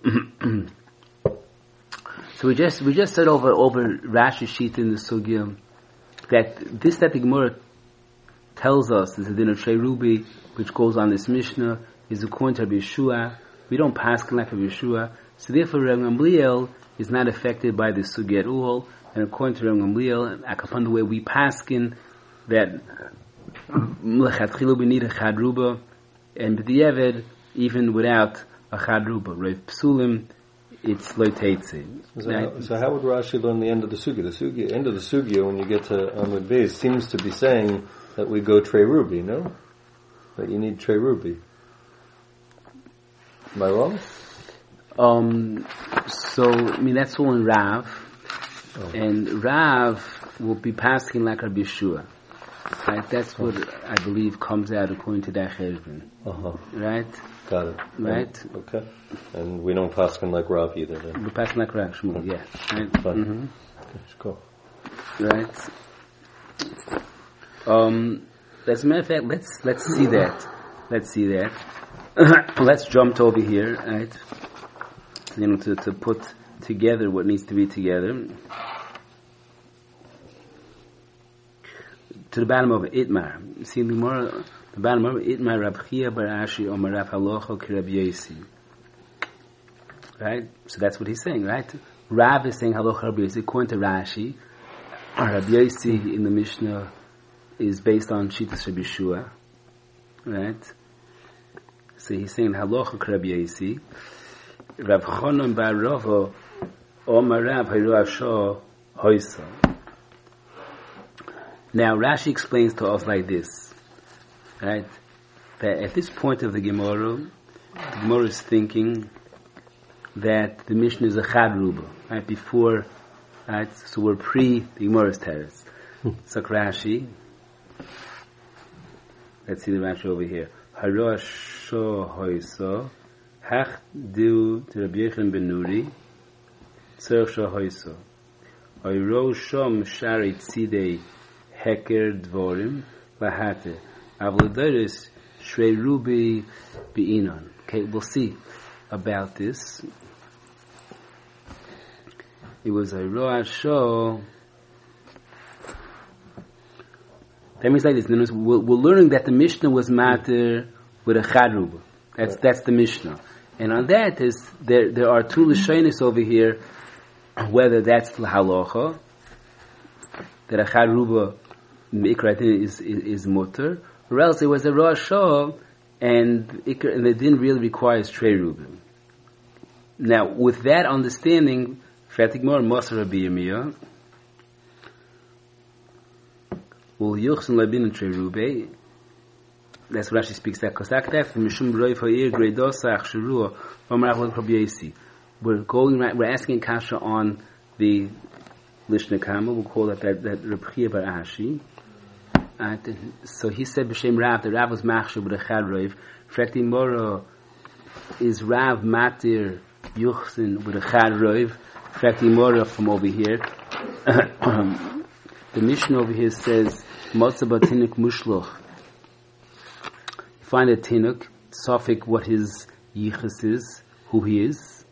S1: So we just we just said over over Rashi sheet in the sugya that this that the Gemara tells us is the din of Trey Ruby, which goes on this Mishnah, is according to Rabbi Yeshua. We don't pass like Rabbi Yeshua, so therefore Rabbi Gamliel is not affected by the sugya at all. And according to Rabbi Gamliel, upon the way we paskin that lechatchilu b'nid a chadruba, and b'diavad even without a chadruba, Rav Psulim. It's loitetzi.
S2: So, right? How, so how would Rashi learn the end of the sugya? The sugya, end of the sugya, when you get to Amud Beis, seems to be saying that we go Trey Ruby, no? That you need Trey Ruby. Am I wrong?
S1: Um, so, I mean, that's all in Rav. Oh. And Rav will be passing like Rabbi Yeshua. Right? That's what I believe comes out according to that cheshbon. Uh-huh. Right?
S2: Got it.
S1: Right?
S2: Um, okay. And we don't paskin like Rav either then.
S1: We paskin like Rav, Shmuel, yeah. Right?
S2: Fine. Mm-hmm. Okay, cool.
S1: Right. Um, as a matter of fact, let's, let's see that. Let's see that. Let's jump over here, right? You know, to, to put together what needs to be together. To the bottom of Itmar. You see, the more, the bottom of Itmar, Rab Chia bar Ashi, Omar Rav Halocha ki Rab Yosi. Right? So that's what he's saying, right? Rav is saying Halocha Rab Yosi. According to Rashi, Rab Yosi in the Mishnah is based on Shittas Rabbi Yeshua. Right? So he's saying Halocha ki Rab Yosi. Rav Chonon bar Rava Omar Rav Hayru Asho Hoysa. Now Rashi explains to us like this, right? That at this point of the Gemara, the Gemara is thinking that the Mishnah is a Chad Ruba, right? Before, right? So we're pre the Gemara's terrace. So Rashi, let's see the Rashi over here. Hayru Asho Hoysa Hach Du to Rabbi Yechon ben Nuri Tzerch Sho Hoysa Hayru Shom Shari Tzidei Heker Dvorim Lahate Avloderis Shrei Rubi Beinon. Okay, we'll see about this. It was a Rosh Show. That means like this. We're, we're learning that the Mishnah was matter with a Chad Ruba. That's that's the Mishnah. And on that is there there are two Lashonis over here, whether that's the halacha that a Chad Ruba is, is is mutter, or else it was a Rosh Show and it, and it didn't really require Trei Ruba. Now with that understanding, Fatik Mor Moser Rabbi Yirmiyah Ul Yuchsin Labin Trei Ruba. That's what Rashi speaks that. We're going right, we're asking Kasha on the Lishna Kama. We'll call that that, that Reb Chia bar Ashi. And so he said b'shem Rav, the Rav was machshir with a Chad Roiv. Frekti Moro is Rav Matir Yuchsin with a Chad Roiv. Frekti Moro from over here. The Mishnah over here says Motza Batinuk Mushloch. Find a tinuk, sofik what his yichus is, who he is.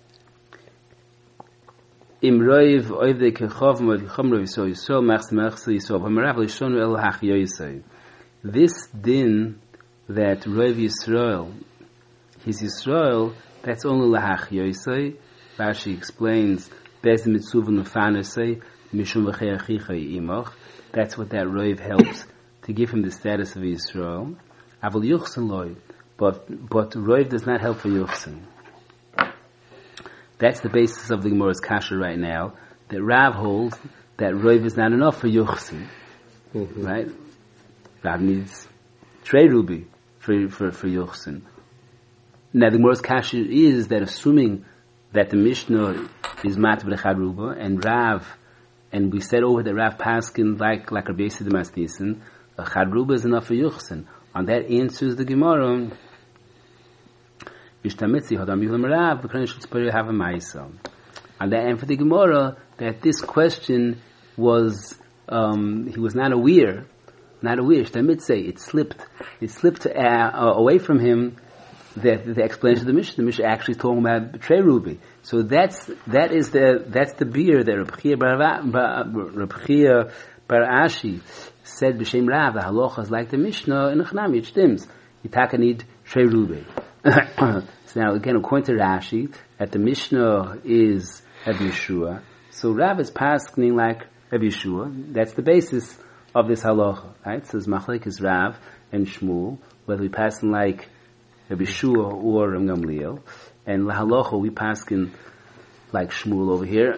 S1: Imroiv oivde kechov mod chomro yisrael yisrael machs machs yisrael v'marav lishonu el hachyo yisrael. This din that Roiv Yisrael, his Yisrael, that's only lahachyo yisrael. Rashi explains bez mitzuv nufanasei mishum v'chei achicha imoch. That's what that Roiv helps to give him the status of Yisrael. Aval Yuchsin loy, but but Roiv does not help for Yuchsin. That's the basis of the Gemara's kasha right now. That Rav holds that Roiv is not enough for Yuchsin, mm-hmm. Right? Rav needs Trei Rubi for for for Yuchsin. Now the Gemara's kasha is that assuming that the Mishnah is mat b'lechad ruba and Rav, and we said over that Rav Paskin like like Rabbi Yossi Demas Nissen, a chad ruba is enough for Yuchsin. On that answers the Gemara. Ishtamitzi hodam yulam Rav v'kran shutz have a ma'isa. On that end for the Gemara that this question was um, he was not aware, not aware. Ishtamitzi it slipped, it slipped uh, uh, away from him. That the explanation of the Mishnah, the Mishnah actually talking about Trei Rubi. So that's that is the that's the beer that Reb Chia bar Reb Chia bar Ashi said b'shem Rav. The halacha is like the Mishnah in Achnami. It stems. Yitaka need Trei Rubi. So now again, according to Rashi, that the Mishnah is Rabbi Yeshua. So Rav is passing like Rabbi Yeshua. That's the basis of this halacha, right? So it's machlek is Rav and Shmuel, whether we passing like Rabbi Shua or Ram Gamliel, and lahalocha we paskin like Shmuel over here.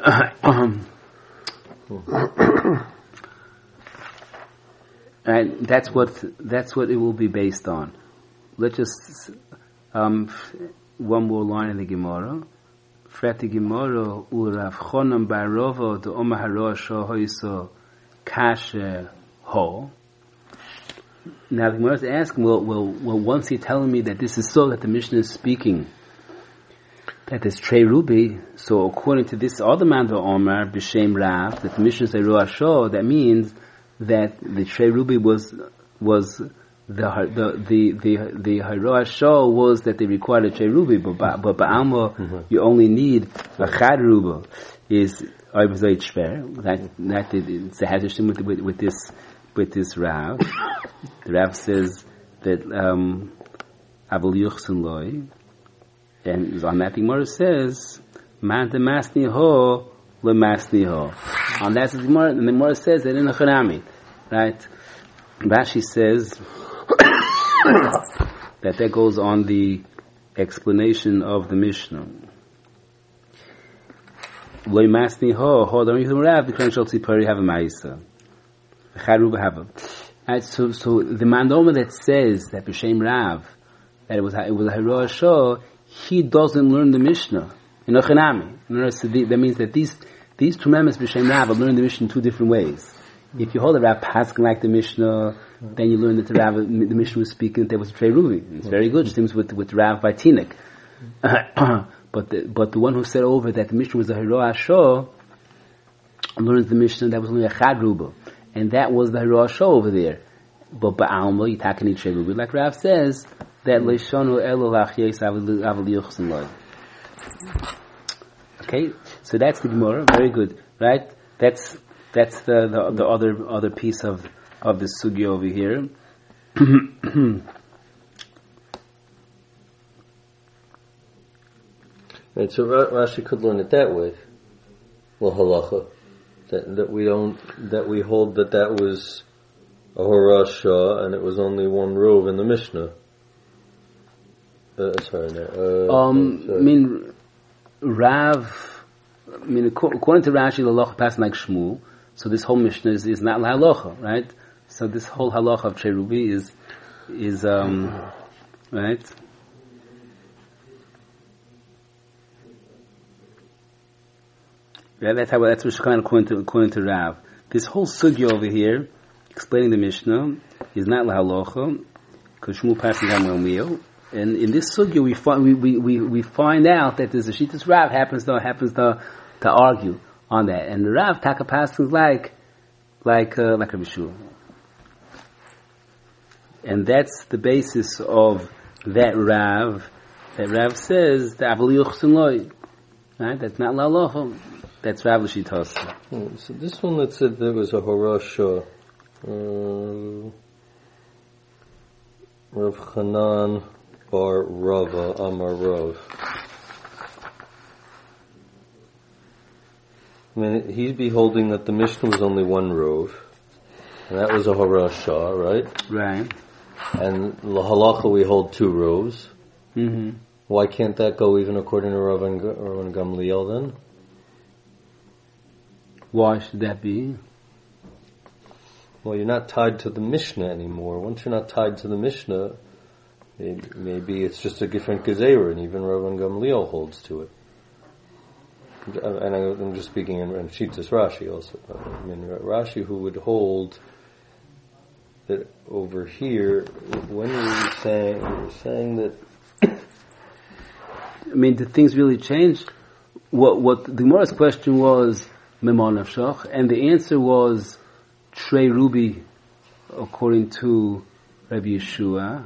S1: And that's what that's what it will be based on. Let's just um, one more line in the Gemara. Frati Gemara urav chonam barovo de omaharo shohoiso kashe ho. Now the Gemara is asking, well, well, well, once you're telling me that this is so, that the Mishnah is speaking, that there's Trei Rubi, so according to this other man, the Omar, B'Shem Rav, that the Mishnah is a Roasho, that means that the Trei Rubi was, was, the, the, the, the, the Roasho was that they required a Trei Rubi, but, but Ba'alma, mm-hmm. you only need a Chad Ruba, is, Oibzait Shver, that, that, it's a Hadashim with, with, with this, with this Rav. The Rav says that um Avol Yuchsin loy, and Zalmat Gemara says Man de Masni ho le Masni ho. And that's the Gemara, and the Gemara says that in the Chanami, right? Rashi says that that goes on the explanation of the Mishnah. Loy masni ho ho don't you Rav the Kren Shalti Pari have a Ma'isa. Charuba have a. Right, so so the mandoma that says that b'shem Rav that it was it was a Hira Shah, he doesn't learn the Mishnah in Ochanami. That means that these these two members b'shem Rav are learning the Mishnah in two different ways. If you hold the Rav Paskin like the Mishnah, then you learn that the Rav the Mishnah was speaking that was Trei Ruvi. It's very good. It seems with with Rav by Tinik. But the, but the one who said over that the Mishnah was a Hira Shah learns the Mishnah that was only a Chad Ruba. And that was the Hira Shah over there. But Ba'alma, Yitakani Trei Rubi, like Rav says, that Leishonu Elo Lachyeis Aval Yuchsin Loi. Okay, so that's the Gemara. Very good, right? That's that's the, the, the other other piece of, of the Sugya over here.
S2: Right, so Rashi could learn it that way. Well, halacha. That, that we don't, that we hold that that was a Hira Shah and it was only one rove in the Mishnah. Uh, sorry, no. Uh,
S1: um,
S2: sorry.
S1: I mean, Rav, I mean, according to Rashi, the halacha passed like Shmuel, so this whole Mishnah is, is not la halacha, right? So this whole halacha of Trei Rubi is, is, um, right? Yeah, that's how, that's what kind of according to, according to Rav. This whole sugya over here, explaining the Mishnah, is not la halacha, because Shmuel passing down Gamliel. And in this sugya, we find, we, we, we, we find out that there's a Shittas Rav happens to, happens to, to argue on that. And the Rav taka passes like, like, uh, like Rabbi Shua. And that's the basis of that Rav, that Rav says, the Aval Yuchsin Loi. Right? That's not la halacha. That's Rav L'Shitas.
S2: Hmm, so this one that said there was a Hira Shah, uh, Rav Chanan bar Rava Amar Rav. I mean, he's beholding that the Mishnah was only one rov, and that was a Hira Shah, right?
S1: Right.
S2: And la halacha we hold two rovs.
S1: Mm-hmm.
S2: Why can't that go even according to Rav and Gamliel then?
S1: Why should that be?
S2: Well, you're not tied to the Mishnah anymore. Once you're not tied to the Mishnah, maybe, maybe it's just a different Gezerah, and even Rav and Gamliel holds to it. And I'm just speaking in, in Shittas Rashi also. I mean, Rashi who would hold that over here, when were you saying, you were saying that...
S1: I mean, did things really change? What, what the Gemara's question was, Memon Nafshach, and the answer was Trei Rubi, according to Rabbi Yeshua.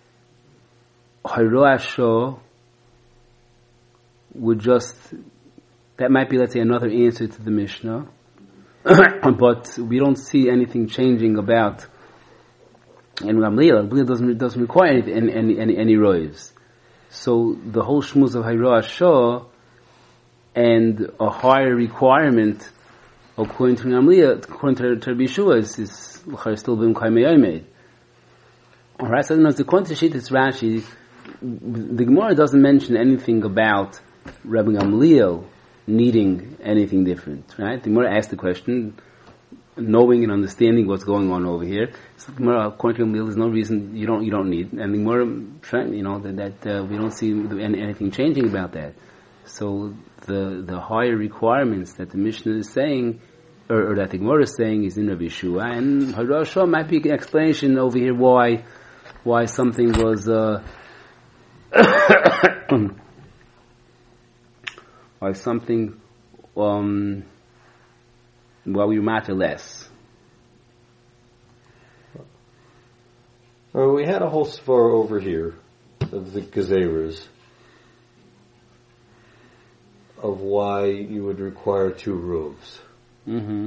S1: Hira Shah would just, that might be, let's say, another answer to the Mishnah, but we don't see anything changing about, and Gamliel, Gamliel doesn't, doesn't require any, any, any, any roivs. So the whole shmuz of Hira Shah and a higher requirement according to Gamliel, according to Rabbi Yeshua, is, is still being made. Alright, so no, the according to Shittas Rashi, the Gemara doesn't mention anything about Rabbi Gamliel needing anything different, right? The Gemara asked the question, knowing and understanding what's going on over here. So the Gemara, according to Gamliel, there's no reason you don't you don't need, and the Gemara, you know, that, that uh, we don't see anything changing about that. So the the higher requirements that the Mishnah is saying, or, or that the Gemara is saying, is in Rabbi Yeshua, and Hira Shah might be an explanation over here why why something was uh, why something um, why we matter less.
S2: Well, we had a whole svara over here of the Gezeras, of why you would require two rovs.
S1: Mm-hmm.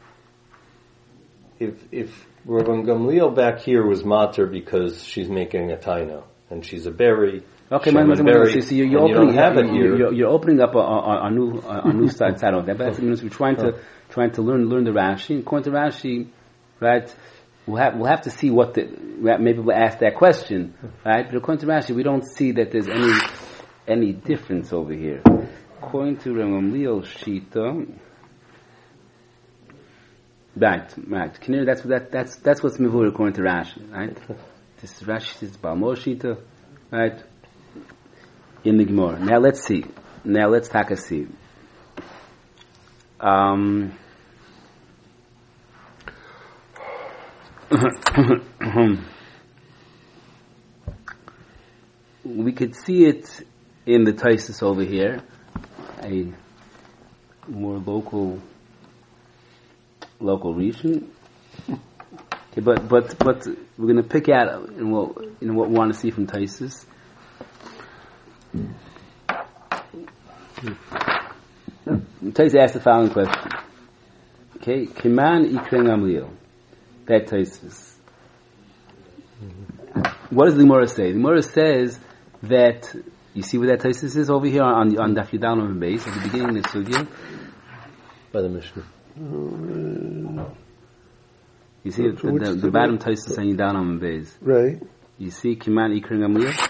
S2: If if Rav Gamliel back here was mater because she's making a taina and she's a berry,
S1: okay,
S2: man,
S1: man,
S2: berry,
S1: so you're, you're
S2: and
S1: opening
S2: you don't have it here.
S1: You're, you're opening up a, a, a new a, a new side side of that. But that means we're trying to trying to learn learn the Rashi. According to Rashi, right? We'll have we'll have to see what the maybe we'll ask that question, right? But according to Rashi, we don't see that there's any any difference over here. according to Gamliel Shita, right, right. Can you, that's that that's that's what's mivur according to Rashi, right? This is Rashi, this is Balmo Shita, right? In the Gemara. Now let's see. Now let's take a see. Um. We could see it in the Taisus over here, a more local local region. Okay, but but but we're going to pick out in what in what we want to see from Taisus. Taisus asked the following question. Okay, Kiman Ikren Gamliel. That Taisus. What does the Gemara say? The Gemara says that, you see where that Taisus is over here on on Daf Yudal on the base at the beginning of the Sugya?
S2: By the Mishnah.
S1: You see the, the, the, the bottom Taisus on Yudal on the base.
S3: Right.
S1: You see Kiman Ikren Gamliel?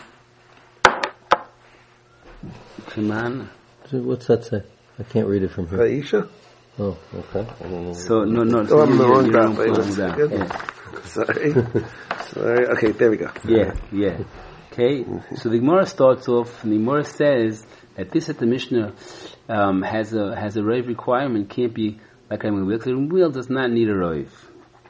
S1: Kiman.
S2: What's that say? I can't read it from here.
S3: Aisha?
S2: Oh, okay. I don't know.
S1: So, no, no.
S3: Oh,
S1: So
S3: I'm the wrong
S1: you're
S3: Daf. Wait,
S1: wrong
S3: let's
S1: Daf.
S3: see.
S1: Yeah.
S3: Sorry. Sorry. Okay, there we go.
S1: Yeah, yeah. Okay, so the Gemara starts off, and the Gemara says that this at the Mishnah um, has a has a rove requirement, can't be like a wheel. The wheel does not need a rove.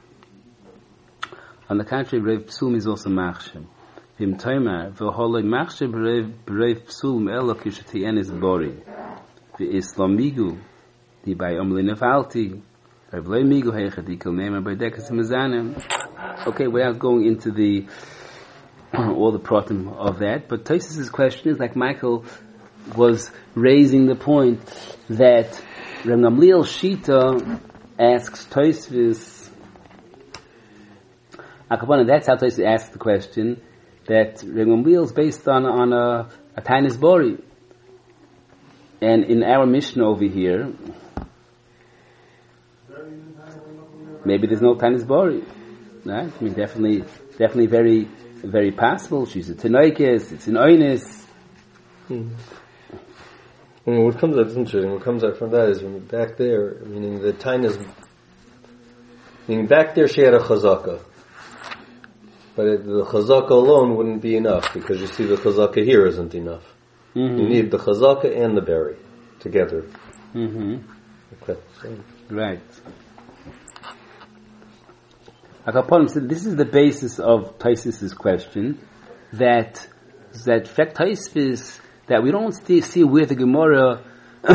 S1: On the contrary, rove psulm is also machshem. Vim toimar v'holoi machshem rove psulm elo kishati en is bori. V'islamigu di by omli nefalti. Revlei migu heichadi kil neema by dekas mazanim. Okay, without going into the all the pratim of that, but Tosfos' question is like Michael was raising the point that Reb Gamliel Shita asks Tosfos. Akavana, that's how Tosfos asks the question, that Reb Gamliel is based on on a, a Tainis Bori, and in our Mishnah over here, maybe there's no Tainis Bori. Right? I mean, definitely, definitely very, very possible. She's a Tenoikis, it's an Oinis.
S2: Hmm. I mean, what comes out, it's interesting, what comes out from that is when back there, meaning the Tainas, meaning back there she had a Chazaka. But it, the Chazaka alone wouldn't be enough, because you see the Chazaka here isn't enough. Mm-hmm. You need the Chazaka and the berry together.
S1: Mm-hmm.
S2: Okay. So.
S1: Right. Akaponim said this is the basis of Tosfos' question, that that fact Tosfos that we don't see, see where the Gemara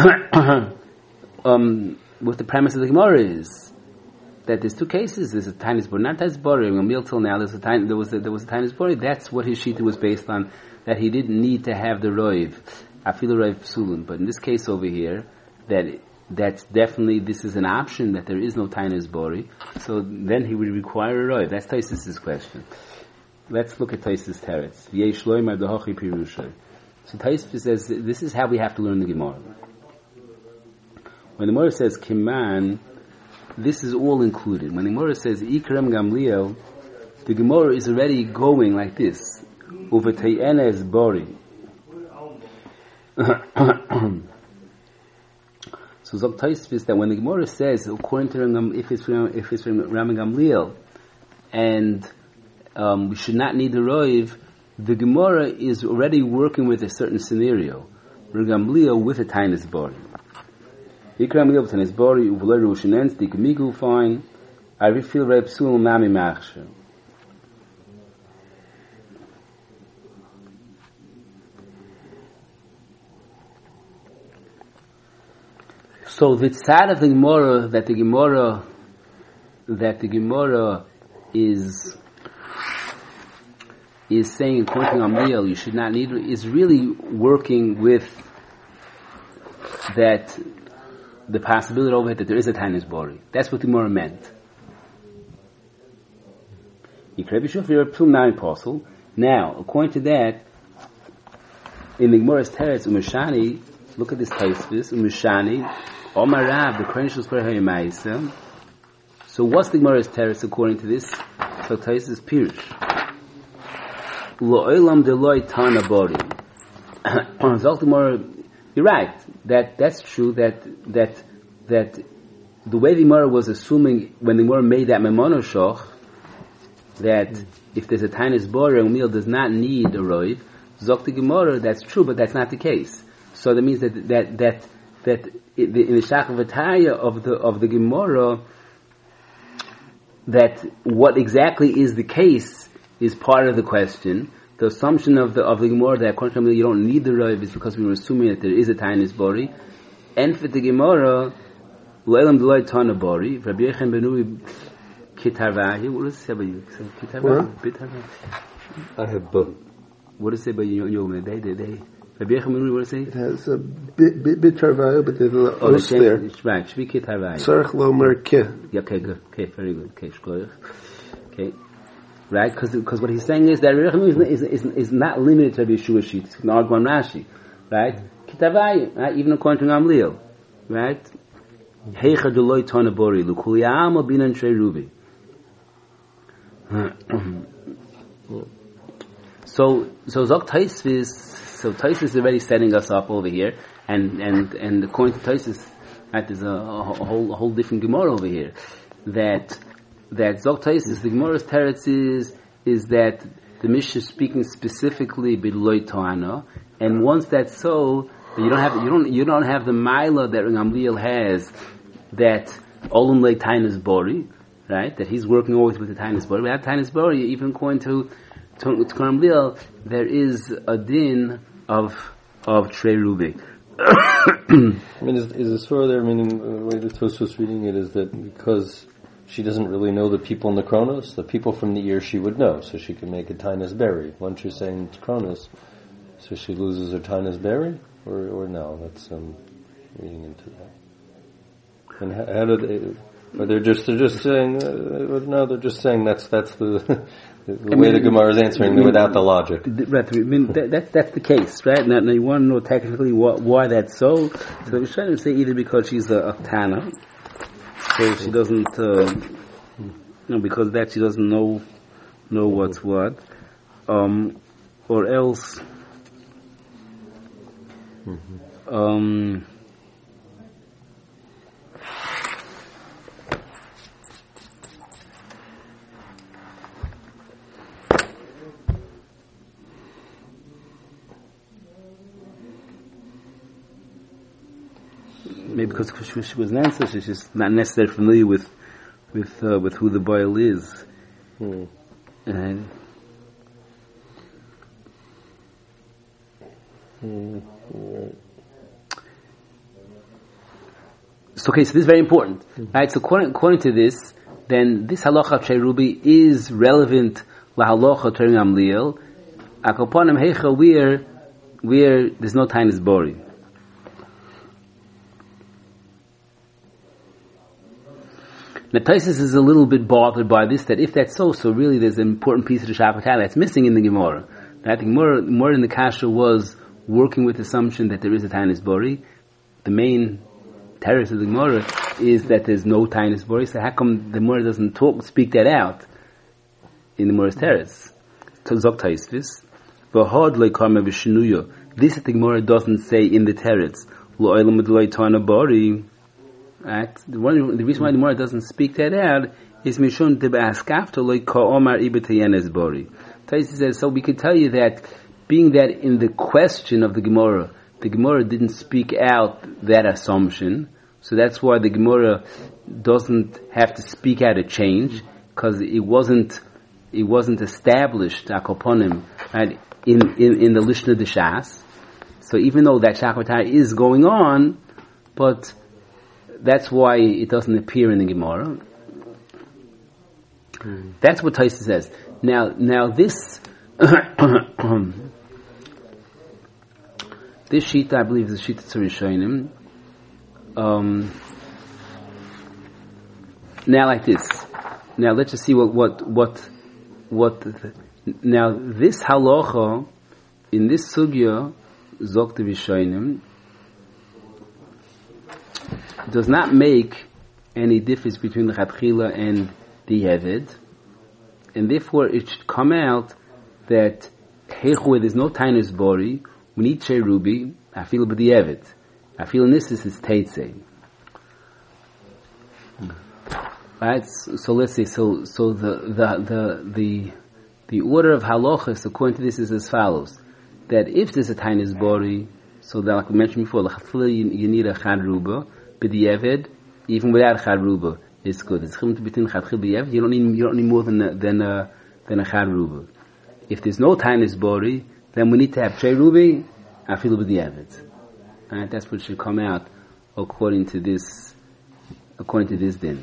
S1: um what the premise of the Gemara is. That there's two cases. There's a Tainis Bori, not Tainis Bori. A meal till now, there's a time, there was a, there was a Tainis Bori. That's what his shita was based on. That he didn't need to have the roiv, afilu roiv psulun. But in this case over here, that that's definitely this is an option that there is no Tainis Bori. So then he would require a roiv. That's Tosfos' question. Let's look at Tosfos' teretz. V'yesh loymar dehochi pirushay. So Tosfos says this is how we have to learn the Gemara. When the Gemara says kiman, this is all included. When the Gemara says Ikrem Gamliel, the Gemara is already going like this. Uvetayene bori. So Zok Tosfos that when the Gemara says, according to Ram, if it's from, if it's from Ram Gamliel, and um, we should not need the roiv, the Gemara is already working with a certain scenario. Ram Gamliel with a tainis bori. Ikram Gamliel with a tainis bori, uveloi rushinens, dikamigu fine. I refill rei psul mami machshe. So the side of the Gemara that the Gemara that the Gemara is is saying according to Gamliel you should not need is really working with that the possibility over it that there is a Tainis Bori. That's what the Gemara meant. Now, according to that, in the Gemara's teretz Umeshani, look at this Tosfos Umeshani. Omar Rav, the Krenshus per Hayamaisa. So what's the Gemara's teretz according to this? So Tosfos Pirush. Lo olam deloi tana bori. Zalt Gemara, you're right. That that's true. That that that the way the Gemara was assuming when the Gemara made that memonoshoch, that mm. if there's a tainis bora, a meal does not need a roiv. Zok the Gemara, that's true, but that's not the case. So that means that that that that in the Shachavataya of the of the Gemara, that what exactly is the case is part of the question. The assumption of the of the Gemara that according to you don't need the roiv is because we were assuming that there is a tainis bori, and for the Gemara, lo'elam deloy tana bori. Rabbi Yechon benui kitarvahi. What does it say about you? Kitarvahi.
S2: I have both.
S1: What does it say about you? You they they they. Rabbi Yechon benui. What does it say?
S3: It has a bit bit bit tarvahi, but there's a
S1: oh,
S3: os there.
S1: Right. Should be kitarvahi.
S3: Sarach lomer ki.
S1: Yeah. Okay. Good. Okay. Very good. Okay. Shkoyach. Okay. Right, because what he's saying is that Rabbi is, is, is not limited to Rabbi Yeshua sheet. It's an Argon Rashi, right? Kitavai, right? Even according to Gamliel, right? Heicha deloy tana bori lukuliyam binan shrei rubi. So, so Zok Taisvis, so Taisvis is already setting us up over here, and and and according to Taisvis, right, there's a, a whole a whole different Gemara over here that. That Zok Taisis, the Gemara's teretz is, is that the Mishnah is speaking specifically b'loy to'ana, and once that's so, you don't have you don't you don't have the Maila that Gamliel has, that Olam le Tainis Bori, right? That he's working always with the Tainis Bori. We have Tainis Bori, even according to to, to Gamliel, there is a din of of Trei Rubi.
S2: I mean, is, is this further? I mean, the way the Tosfos reading it is that because she doesn't really know the people in the Kronos. The people from the ear she would know, so she could make a Tainas berry. Once you're saying it's Kronos, so she loses her Tainas berry, or or no? That's um, reading into that. And how, how did they? Or they're just they're just saying uh, no, they're just saying that's that's the the I way mean, the Gemara is answering I mean, without the logic.
S1: Right. I mean that, that that's the case, right? Now, now you want to know technically what, why that's so. So I was trying to say either because she's a, a Tana. So she doesn't, uh, you know, because that she doesn't know, know what's what, um, or else, um, maybe because she, she was an ancestor, she's not necessarily familiar with with uh, with who the boil is. Hmm. And
S2: hmm. Right.
S1: So okay, so this is very important, hmm. right? So according, according to this, then this halacha Trei Rubi is relevant la halacha Trei Gamliel. Akoponim heicha where where there's no tainis bori. Now Taisus is a little bit bothered by this, that if that's so, so really there's an important piece of the Shachavataya that's missing in the Gemara. I think more, more in the Kasha was working with the assumption that there is a Tainis Bori. The main terrace of the Gemara is that there's no Tainis Bori, so how come the Gemara doesn't talk, speak that out in the Gemara's terrace? So Zok Taisvis, V'hod loy karma v'shinuyo. This the Gemara doesn't say in the terrace. Lo olam d'loy tana bori. Right? The, one, the reason why the Gemara doesn't speak that out is Mishon Teba'askafto like Ka'omar Ibetayenes Bori. Taisi says, so we could tell you that, being that in the question of the Gemara, the Gemara didn't speak out that assumption, so that's why the Gemara doesn't have to speak out a change, because it wasn't, it wasn't established, Akoponim, right, in, in, in the Lishna Deshas. So even though that Shachavataya is going on, but that's why it doesn't appear in the Gemara. Mm. That's what Taisa says. Now, now this this sheet, I believe, is the sheet of Rishonim. Um, now, like this. Now, let's just see what what what what. The, now, this halacha in this sugya, Zok the Rishonim, does not make any difference between the Chatchila and the Yeved, and therefore it should come out that Heichu, there's no Tainis Bori, we need Trei Rubi, Afilu b'di'evet. Afilu nisis is teitzei. Right? So, so let's say, so, so the, the, the, the, the order of halachas according to this is as follows. That if there's a tainis bori, so that like we mentioned before, l'chatchila you, you need a chadruba, b'di'evet, even without a chadruba, it's good. It's chilum between chadchil b'di'evet, you don't need, you don't need more than a, than a, than a chadruba. If there's no tainis bori, then we need to have cherubi, afilu b'di'evet. Right? That's what should come out according to this, according to this din.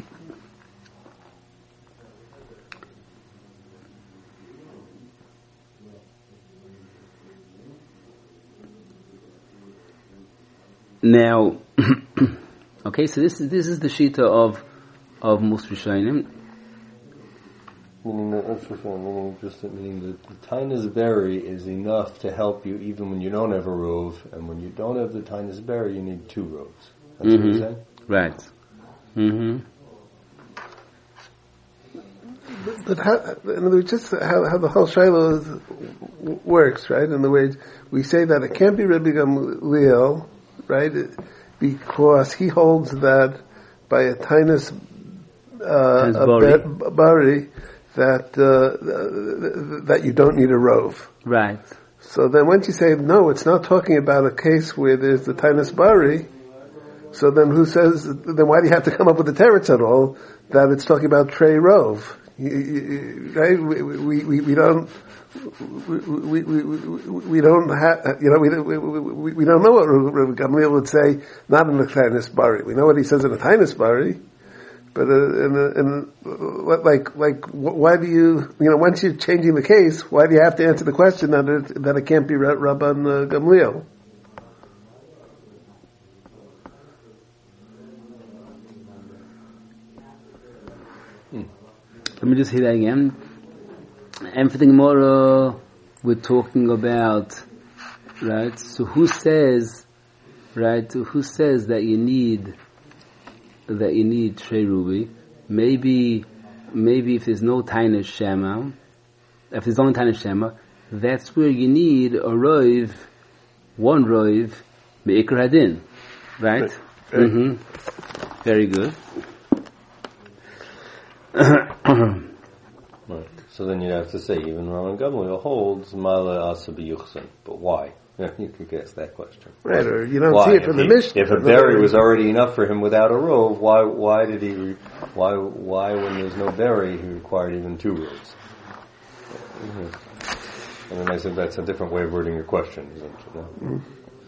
S1: Now, okay, so this is this is the shita of of most Rishonim.
S2: Meaning that, meaning just meaning that the tainis berry is enough to help you even when you don't have a rove, and when you don't have the tainis berry, you need two roves. That's mm-hmm. what you're saying?
S1: Right. Mm-hmm.
S3: But, but how, in other words, just how, how the whole shiloh works, right? In the way we say that it can't be Rabbi Gamliel, right? Because he holds that by a tainis uh, bari, that uh, that you don't need a rove.
S1: Right.
S3: So then once you say, no, it's not talking about a case where there's the tainis bari, so then who says, then why do you have to come up with the teretz at all that it's talking about trey rove? You, you, right? We, we, we, we don't, we, we, we, we don't have, you know, we, we, we don't know what Rabbi Gamliel would say, not in the tainis bari. We know what he says in the tainis bari. But uh, in, a, in a, like like why do you you know once you're changing the case, why do you have to answer the question that it, that it can't be Rabban uh, Gamliel?
S1: Hmm. Let me just hear that again. And for the Gemara, we're talking about, right? So who says, right? Who says that you need that you need Trei Rubi? Maybe, maybe if there's no Tainus Shema, if there's only Tainus Shema, that's where you need a Roiv, one Roiv, Me'ikr Hadin. Right?
S3: Right.
S1: Mm-hmm. Very good.
S2: Right. So then you'd have to say, even Rabban Gamliel holds Mala Asa B'Yuchsan. But why? You could guess that question.
S3: Right, or you don't
S2: why?
S3: see it from
S2: if
S3: the
S2: he,
S3: Mishnah.
S2: If a berry was already enough for him without a rove, why why did he, re, why why when there's no berry, he required even two roves? Mm-hmm. And then I said that's a different way of wording your question, isn't it? No? Mm-hmm.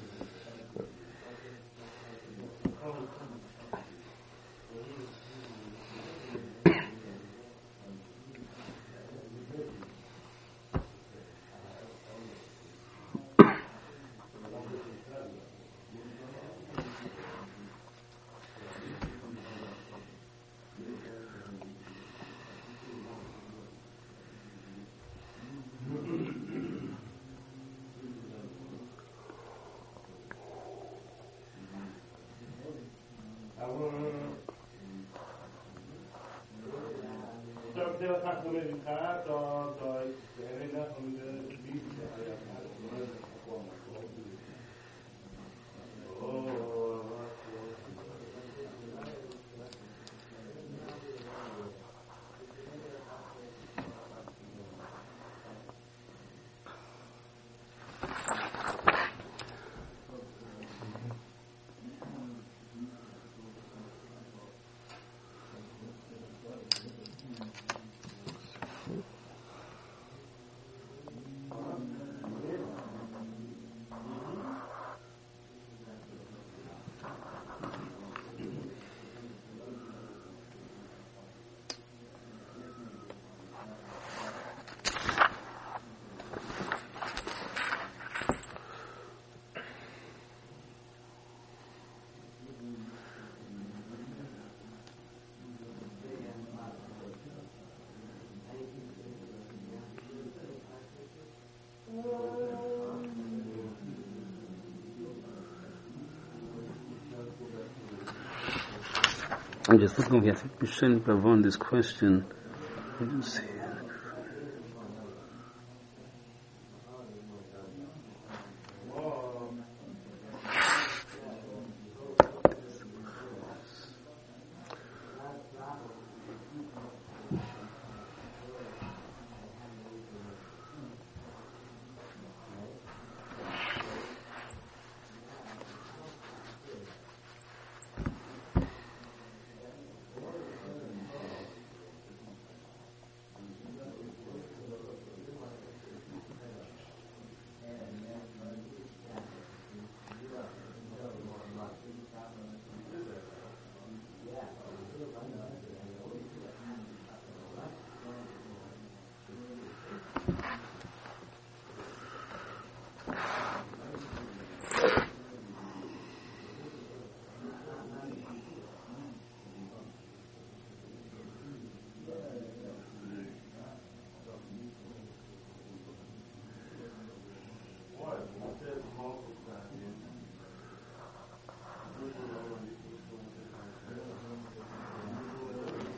S1: I'm just looking over here. I think we shouldn't have on this question. Let me see.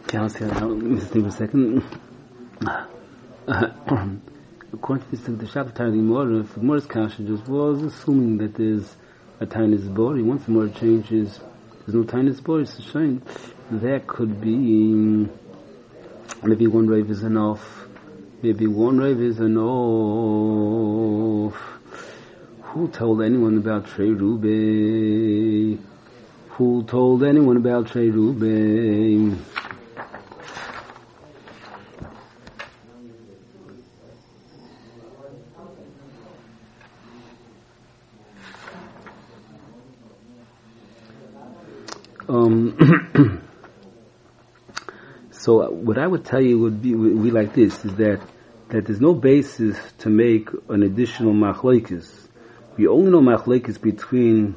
S1: Okay, let's see. Let me think for a second. According to this, the Shabbat of Tiny Gemara, if the Gemara's kasha just was assuming that there's a tiny body. Once the Gemara changes, there's no tiny body. It's a shame. That could be maybe one rave is enough. Maybe one rave is enough. Who told anyone about Trey Rube? Who told anyone about Trey Rube? Um, so what I would tell you would be, would be like this, is that, that there's no basis to make an additional machlokes. We only know machlokes between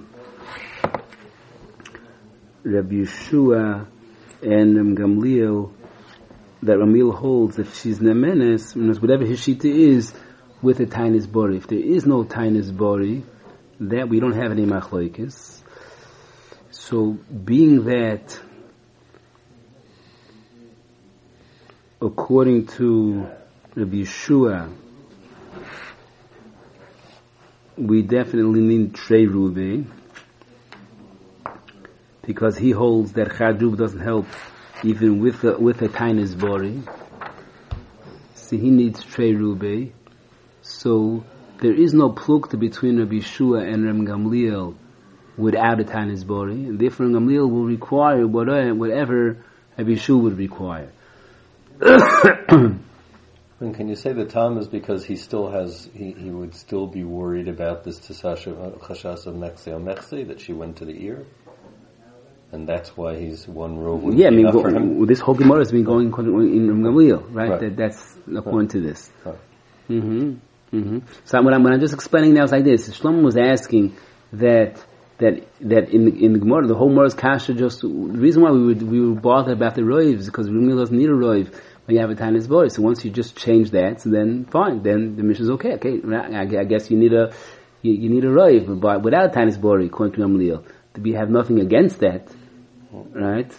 S1: Rabbi Yeshua and um, Gamliel, that Ramil holds if she's nemenes, whatever his shita is, with a tainis bori. If there is no tainis bori, that we don't have any machlokes. So, being that, according to Rabbi Yeshua, we definitely need Trey Rube, because he holds that Chadrub doesn't help even with a, with a tainis bori. So he needs Trey Rube. So there is no plukta between Rabbi Yeshua and Reb Gamliel without a tainis bori, and therefore Gamliel will require whatever Rabbi Yeshua would require.
S2: And can you say the time is because he still has, he, he would still be worried about this chashas of mechse or mechse, that she went to the ear? And that's why he's one rove would
S1: yeah,
S2: be
S1: I mean,
S2: enough
S1: go,
S2: for him?
S1: This whole Gemara has been going in Gamliel, right?
S2: Right.
S1: That, that's according
S2: right.
S1: to this.
S2: Right.
S1: Mm-hmm. Mm-hmm. So what I'm, what I'm just explaining now is like this. Shlomo was asking that that that in the, in the Gemara, the whole Gemara's kasha, just the reason why we would we were bothered about the roiv is because Rumil doesn't need a roiv when you have a tainis bori. So once you just change that, so then fine, then the mission is okay. Okay, I, I guess you need a you, you need a roiv, but without a tainis bori, according to Gamliel, we have nothing against that, right?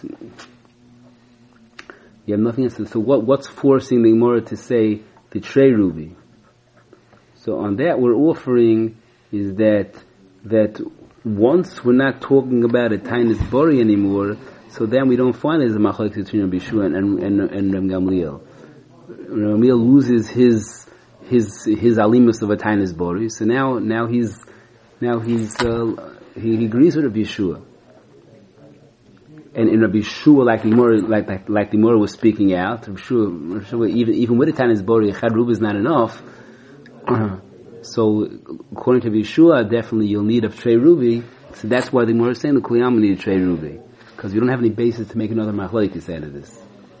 S1: You have nothing against it. So what what's forcing the Gemara to say the trey ruby? So on that, we're offering is that that once we're not talking about a tainis bori anymore, so then we don't find there's a machlokes between Rabbi Yeshua and and, and Reb Gamliel. Reb Gamliel loses his his his alimus of a tainis bori, so now now he's now he's uh, he, he agrees with Rabbi Yeshua. And in Rabbi Yeshua, like the Gemara, like like like the Gemara was speaking out, Rabbi Yeshua, Rabbi Yeshua even even with a tainis bori, a chadrub is not enough. Uh-huh. So, according to Yeshua, definitely you'll need a Trey Ruby. So that's why the Gemara is saying the Kuliyam need a Trey Ruby, because we don't have any basis to make another machlokes out of this.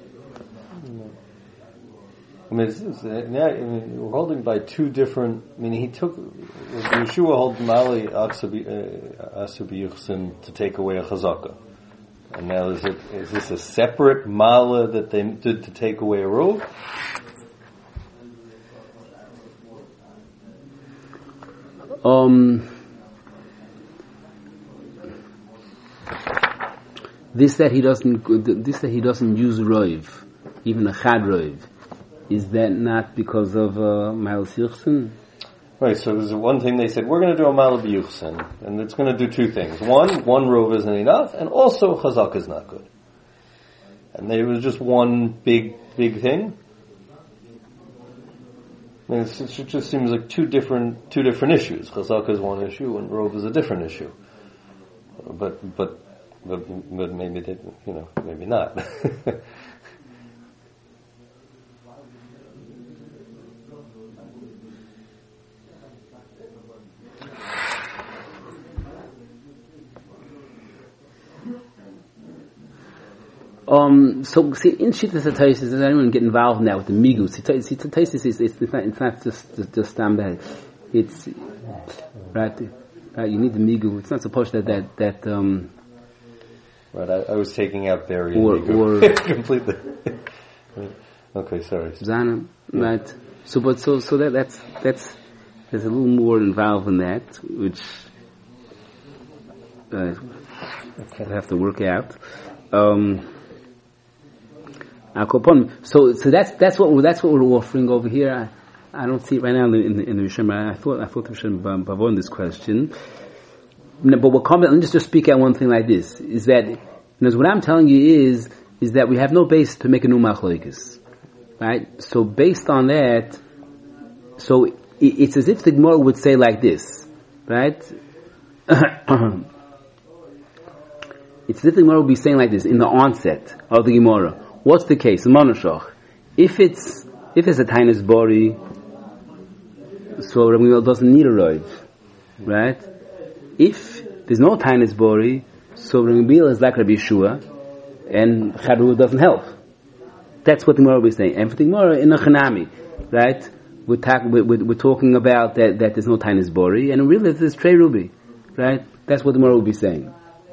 S2: I mean, it's, it's, uh, now, I mean, we're holding by two different. I mean, he took Yeshua holds Mali Asubi Yuchsin to take away a chazaka, and now is it is this a separate Mala that they did to take away a rove?
S1: Um, this that he doesn't, this that he doesn't use roiv, even a chad roiv, is that not because of uh, Mal Yuchsin?
S2: Right. So there's one thing they said we're going to do a Mal Yuchsin, and it's going to do two things. One, one rove isn't enough, and also chazak is not good. And there was just one big, big thing. I mean, it's, it just seems like two different two different issues. Chazaka is one issue, and rove is a different issue. But but but, but maybe they, you know, maybe not.
S1: Um, so see, in Shittas HaTaisis, does anyone get involved in that with the migus? See, Taisis is it's not it's not just just, just stand back. It's right, right. You need the migu. It's not supposed that that that um.
S2: Right, I, I was taking out Barry
S1: or
S2: and migu
S1: or
S2: completely. Okay, sorry.
S1: Zana,
S2: yeah.
S1: Right. So, but so so that that's that's there's a little more involved in that, which uh, I have to work out. Um. So, so that's that's what we're, that's what we're offering over here. I, I don't see it right now in the in the, in the Rishon. I thought I thought we should have on this question. But we'll comment. Let me just, just speak out one thing like this: is that you know, what I'm telling you is is that we have no base to make a new machlokes, right? So based on that, so it, it's as if the Gemara would say like this, right? It's as if the Gemara would be saying like this in the onset of the Gemara. What's the case? If it's if it's a tainis bori, so Rabbi Gamliel doesn't need a roiv, right? If there's no tainis bori, so Rabbi Gamliel is like Rabbi Yeshua, and Charu doesn't help. That's what the Gemara will be saying. And for the Gemara in a Chanami, right? We're, ta- we're, we're talking about that, that there's no tainis bori, and really there's trei rubi, right? That's what the Gemara will be saying.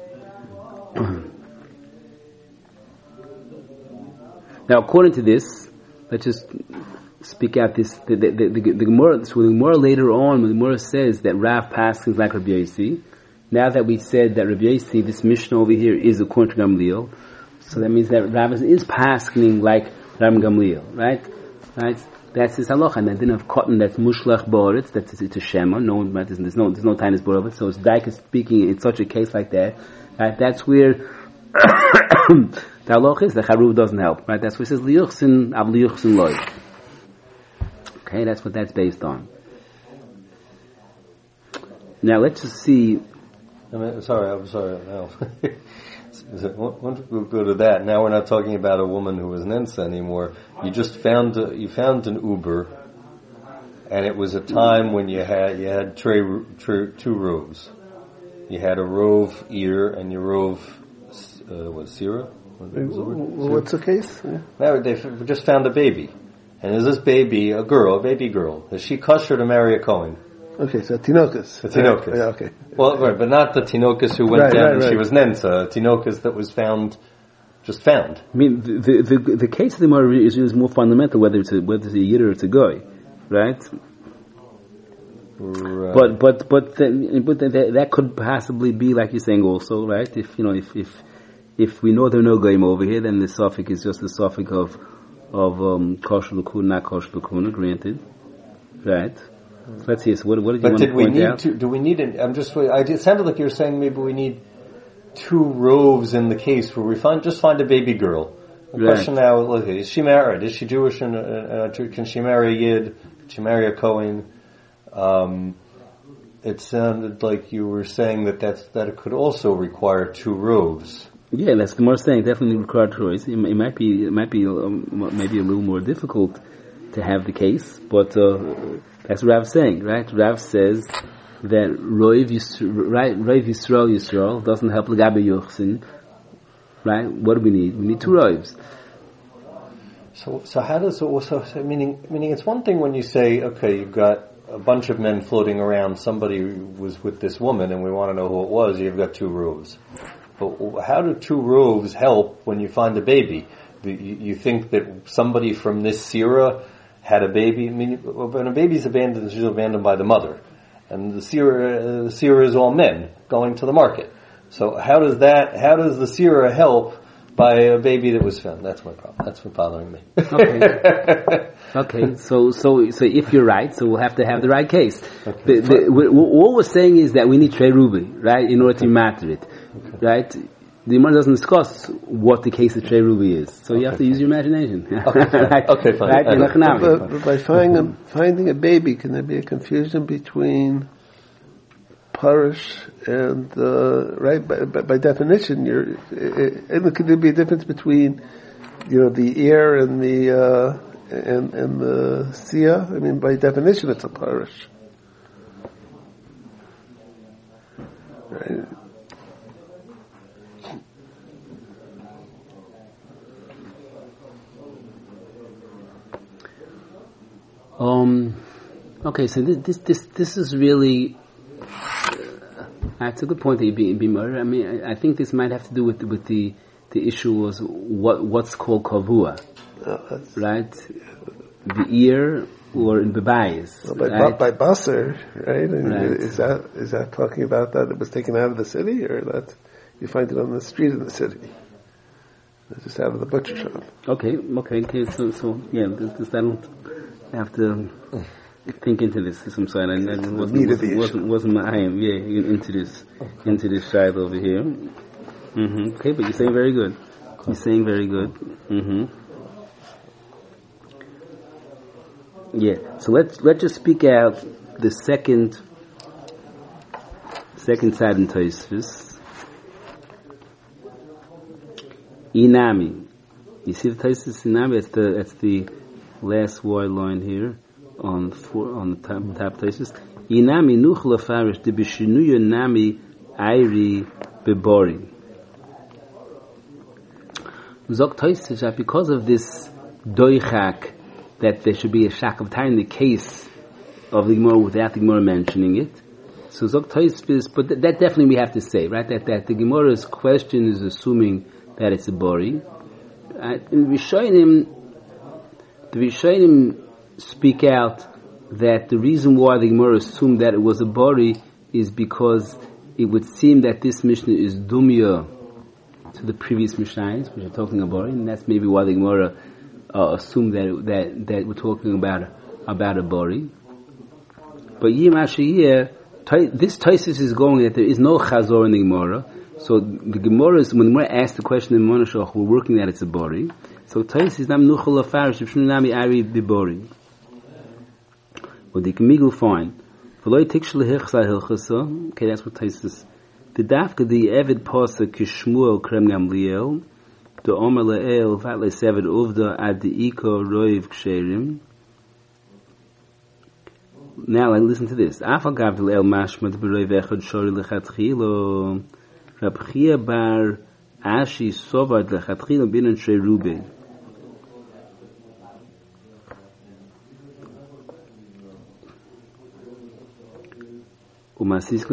S1: Now, according to this, let's just speak out this. The the the, the, the Gemara. So the Gemara later on, when the Gemara says that Rav Paschal is like Rabbi Yossi. Now that we said that Rabbi Yossi, this Mishnah over here is according to Gamliel, so that means that Rav is Pascheling like Rabbi Gamliel, right? Right. That's his halacha, and that din of cotton that's mushlach boretz. That's it's a shema. No one, right? There's no there's no tainis boretz. So it's Daika speaking in such a case like that. Right. That's where the halacha is. The charuv doesn't help. Right. That's where it says liyuchsin av liyuchsin loy. Okay. That's what that's based on. Now let's just see.
S2: I mean, sorry, I'm sorry. No. Once we go to that, now we're not talking about a woman who is Nensa anymore. You just found a, you found an Uber, and it was a time when you had you had tre, tre, two roves. You had a rove ear and your rove uh, what Sira? What
S3: What's the case? Yeah.
S2: Now they just found a baby, and is this baby a girl, a baby girl? Is she kosher to marry a Kohen?
S3: Okay, so Tinokus.
S2: The Tinokus.
S3: Right, yeah, okay.
S2: Well, right, but not the Tinokus who went
S3: right,
S2: down
S3: right,
S2: and
S3: right.
S2: she was Nensa. Tinokus that was found, just found.
S1: I mean, the the the, the case of the Gemara is, is more fundamental, whether it's a, whether it's a yid or it's a goy, right?
S2: Right.
S1: But but but the, but the, the, that could possibly be like you're saying also, right? If you know if if if we know there are no goyim over here, then the suffix is just the suffix of of um, kosher l'kuna, not kosher l'kuna, granted, right? So let's see. So what, what did you
S2: but
S1: want
S2: did
S1: to
S2: we
S1: point
S2: need
S1: out?
S2: to? Do we need? An, I'm just. I, it sounded like you were saying maybe we need two roves in the case where we find just find a baby girl. The
S1: right.
S2: question now: look, is she married? Is she Jewish? And uh, uh, can she marry a Yid? Can she marry a Kohen? Um, it sounded like you were saying that that's, that it could also require two roves.
S1: Yeah, that's the more saying. Definitely require choice. It, it might be. It might be um, maybe a little more difficult to have the case, but. Uh, That's what Rav is saying, right? Rav says that Roiv Yisrael, right? Roiv Yisrael Yisrael doesn't help L'gabe Yochsin, right? What do we need? We need two Roivs.
S2: So, so how does so, so meaning meaning it's one thing when you say, okay, you've got a bunch of men floating around. Somebody was with this woman, and we want to know who it was. You've got two roves, but how do two roves help when you find a baby? Do you, you think that somebody from this Sira had a baby? I mean, when a baby's abandoned, it's usually abandoned by the mother. And the Sira, the Sira is all men going to the market. So how does that, how does the Sira help by a baby that was found? That's my problem. That's what's bothering me.
S1: Okay. Okay. So, so, so if you're right, so we'll have to have the right case.
S2: Okay.
S1: The, the, we, all we're saying is that we need Trei Rubi, right, in order to matter it. Okay. Right? The Gemara doesn't discuss what the case of Trei Rubi is, so you okay. have to use your imagination.
S2: Okay, fine. Okay, fine.
S1: Right?
S2: Okay.
S3: But, but by finding a, finding a baby, can there be a confusion between parish and uh, right? By, by, by definition, you're. And could there be a difference between, you know, the ear and the uh, and and the sia? I mean, by definition, it's a parish, right?
S1: Um, okay, so this this this, this is really uh, that's a good point that you be, be murder. I mean, I, I think this might have to do with with the the issue was what what's called kavua,
S3: uh,
S1: right? The ear or in bebayis.
S3: Well, by
S1: right?
S3: by basar, right? And
S1: right?
S3: Is that is that talking about that it was taken out of the city, or that you find it on the street in the city? just out of the butcher shop.
S1: Okay, okay, okay. So, so yeah, this, this, I don't have to think into this. I'm sorry, I, I wasn't, wasn't, wasn't, wasn't my aim, yeah, into this, into this side over here. Mm-hmm. Okay, but you're saying very good. You're saying very good. Mm-hmm. Yeah. So let's let's just speak out the second second side in Tosfos. Inami. You see the Tosfos Inami? It's the it's the last wide line here on four on the top top Tosfos. Inami nuchla farish de b'shinuya nami ayri bebori. Zok Tosfos that because of this doichak that there should be a shak of time in the case of the Gemara without the Gemara mentioning it. So Zok Tosfos, but th- that definitely we have to say, right? That that the Gemara's question is assuming that it's a bori. Uh, in Rishonim, the Rishonim speak out that the reason why the Gemara assumed that it was a bori is because it would seem that this Mishnah is dumya to the previous Mishnahs, which are talking about it, and that's maybe why the Gemara uh, assumed that, it, that that we're talking about about a bori. But Yim Ashiyah, this Tosfos is going that there is no chazor in the Gemara. So the Gemara is, when the Gemara asked the question in Monashach, we're working that it's a bori. So Tosfos is nam nuchal afarish b'shnu nami ari b'bori. Well, the Kamigul fine. V'loi tikshel hichsa hilchasa. Okay, that's what Tosfos. The dafka the Evid Pasa Kishmuel Krem Gamliel, the Omer Le'el Vatle Sevid Uvda Ad the Iko Roiv Ksherim. Now, like, listen to this. Afagav Le'el Mashmat B'Roiv Echad Shori Lechatchilo Rabchia Bar Ashi Sovad Lechatchilo Binan Shrei Ruben. This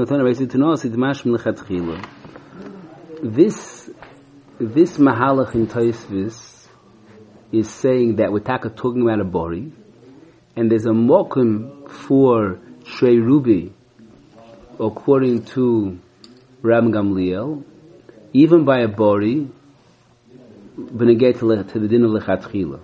S1: this mahalach in Tosfos is saying that we're talking about a bori, and there's a mokum for Shrei Rubi, according to Rab Gamliel, even by a bori, benegay to the din of lechatchila.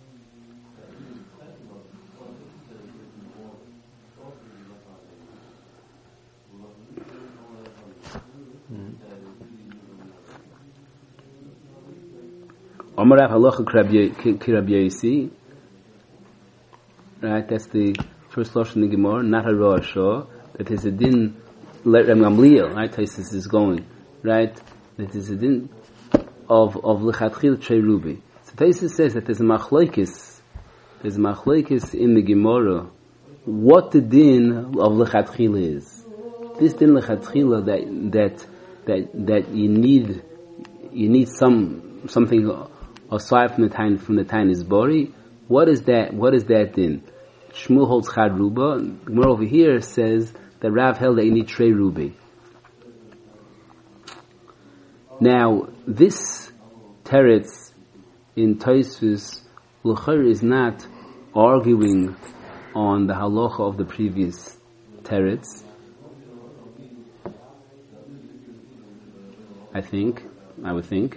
S1: Omarav halacha kirab Yosi. Right, that's the first lashon in the Gemara, not a rosh. That is a din. Let Reb Gamliel, right? Tosfos is going, right? That is a din of of lechatchil Shrei Rubi. So Tosfos says that there's a machlokes, there's a machlokes in the Gemara. What the din of lechatchil is? This din lechatchil that that that that you need you need some something. Aside from the time from the time is bori, what is that? What is that din? Shmuel holds chad ruba. The Gemara over here says that Rav held that you need trei rubi. Now this teretz in Tosfos l'chayr is not arguing on the halacha of the previous teretz. I think, I would think.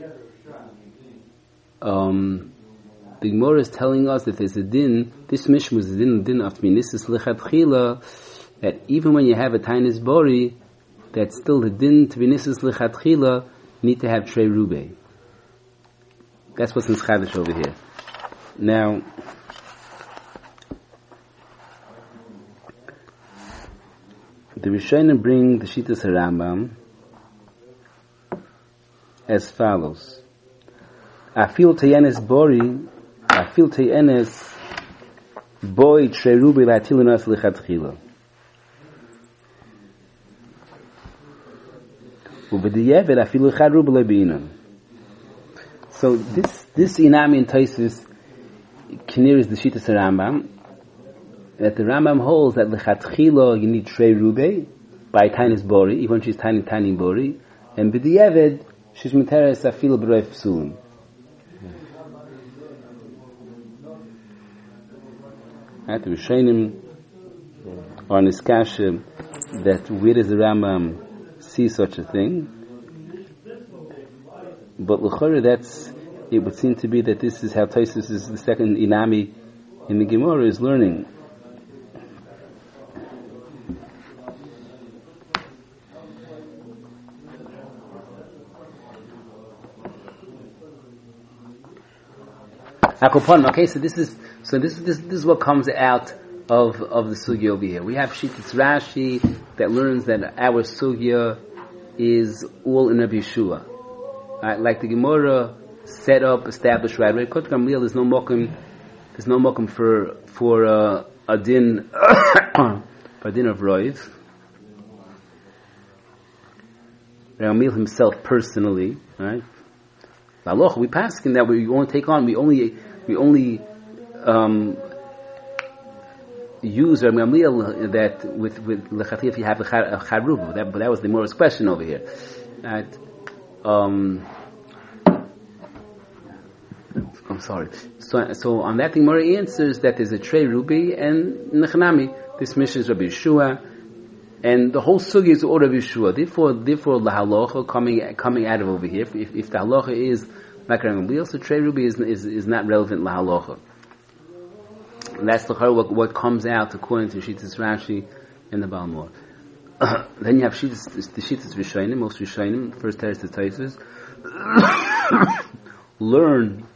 S1: Um, the Gemara is telling us that there's a din, this mission was a din, din of Tminissus Lechatchila, that even when you have a Tainis Bori, that's still the din Tminissus Lechatchila, need to have Trei Rube. That's what's in Chadash over here. Now, the Rishonim bring the Shittas HaRambam as follows. Afil teyenes bori, afil teyenes boi trerubi latilunas lechatchila. Ubediyevet afilu chadrubi lebinan. So this this inami in Tosfos Kinir is the Shittas Rambam, that the Rambam holds that lechatchila you need trerubi by tainis bori, even when she's tiny tiny bori, and bediyevet she's materes afilu b'roif psulim. Right, the Rishonim are niskasha that where does the Rambam see such a thing? But l'chora, that's it would seem to be that this is how Taisus is the second Inami in the Gemara is learning. Okay, so this is so this is this, this is what comes out of of the sugya over here. We have Shitas Rashi that learns that our sugya is all in Rabbi Yeshua. Right? Like the Gemara set up, established right away. Kot Gamliel, there's no mokum, there's no mokum for for uh, a din, for a din of roiv. Gamliel himself personally, right? Aloch, we pass in that we only take on, we only we only um, use Rabbi Gamliel that with with lechatchila if you have a charuba. That, but that was the Morris question over here. Right? Um, I'm sorry. So, so on that thing, Mori answers that there's a Trey Ruby and Nechanami. This mission is Rabbi Yeshua, and the whole sugi is all Rabbi Yeshua. Therefore, therefore, the halacha coming coming out of over here. If, if the halacha is like Rabbi Gamliel, so Trey Ruby is is is not relevant la halacha. And that's the what what comes out according to Shitas Rashi and the Balmor. Uh, then you have Shitas, the Shitas Rishonim, most Rishonim, first Teres to Taisus, learn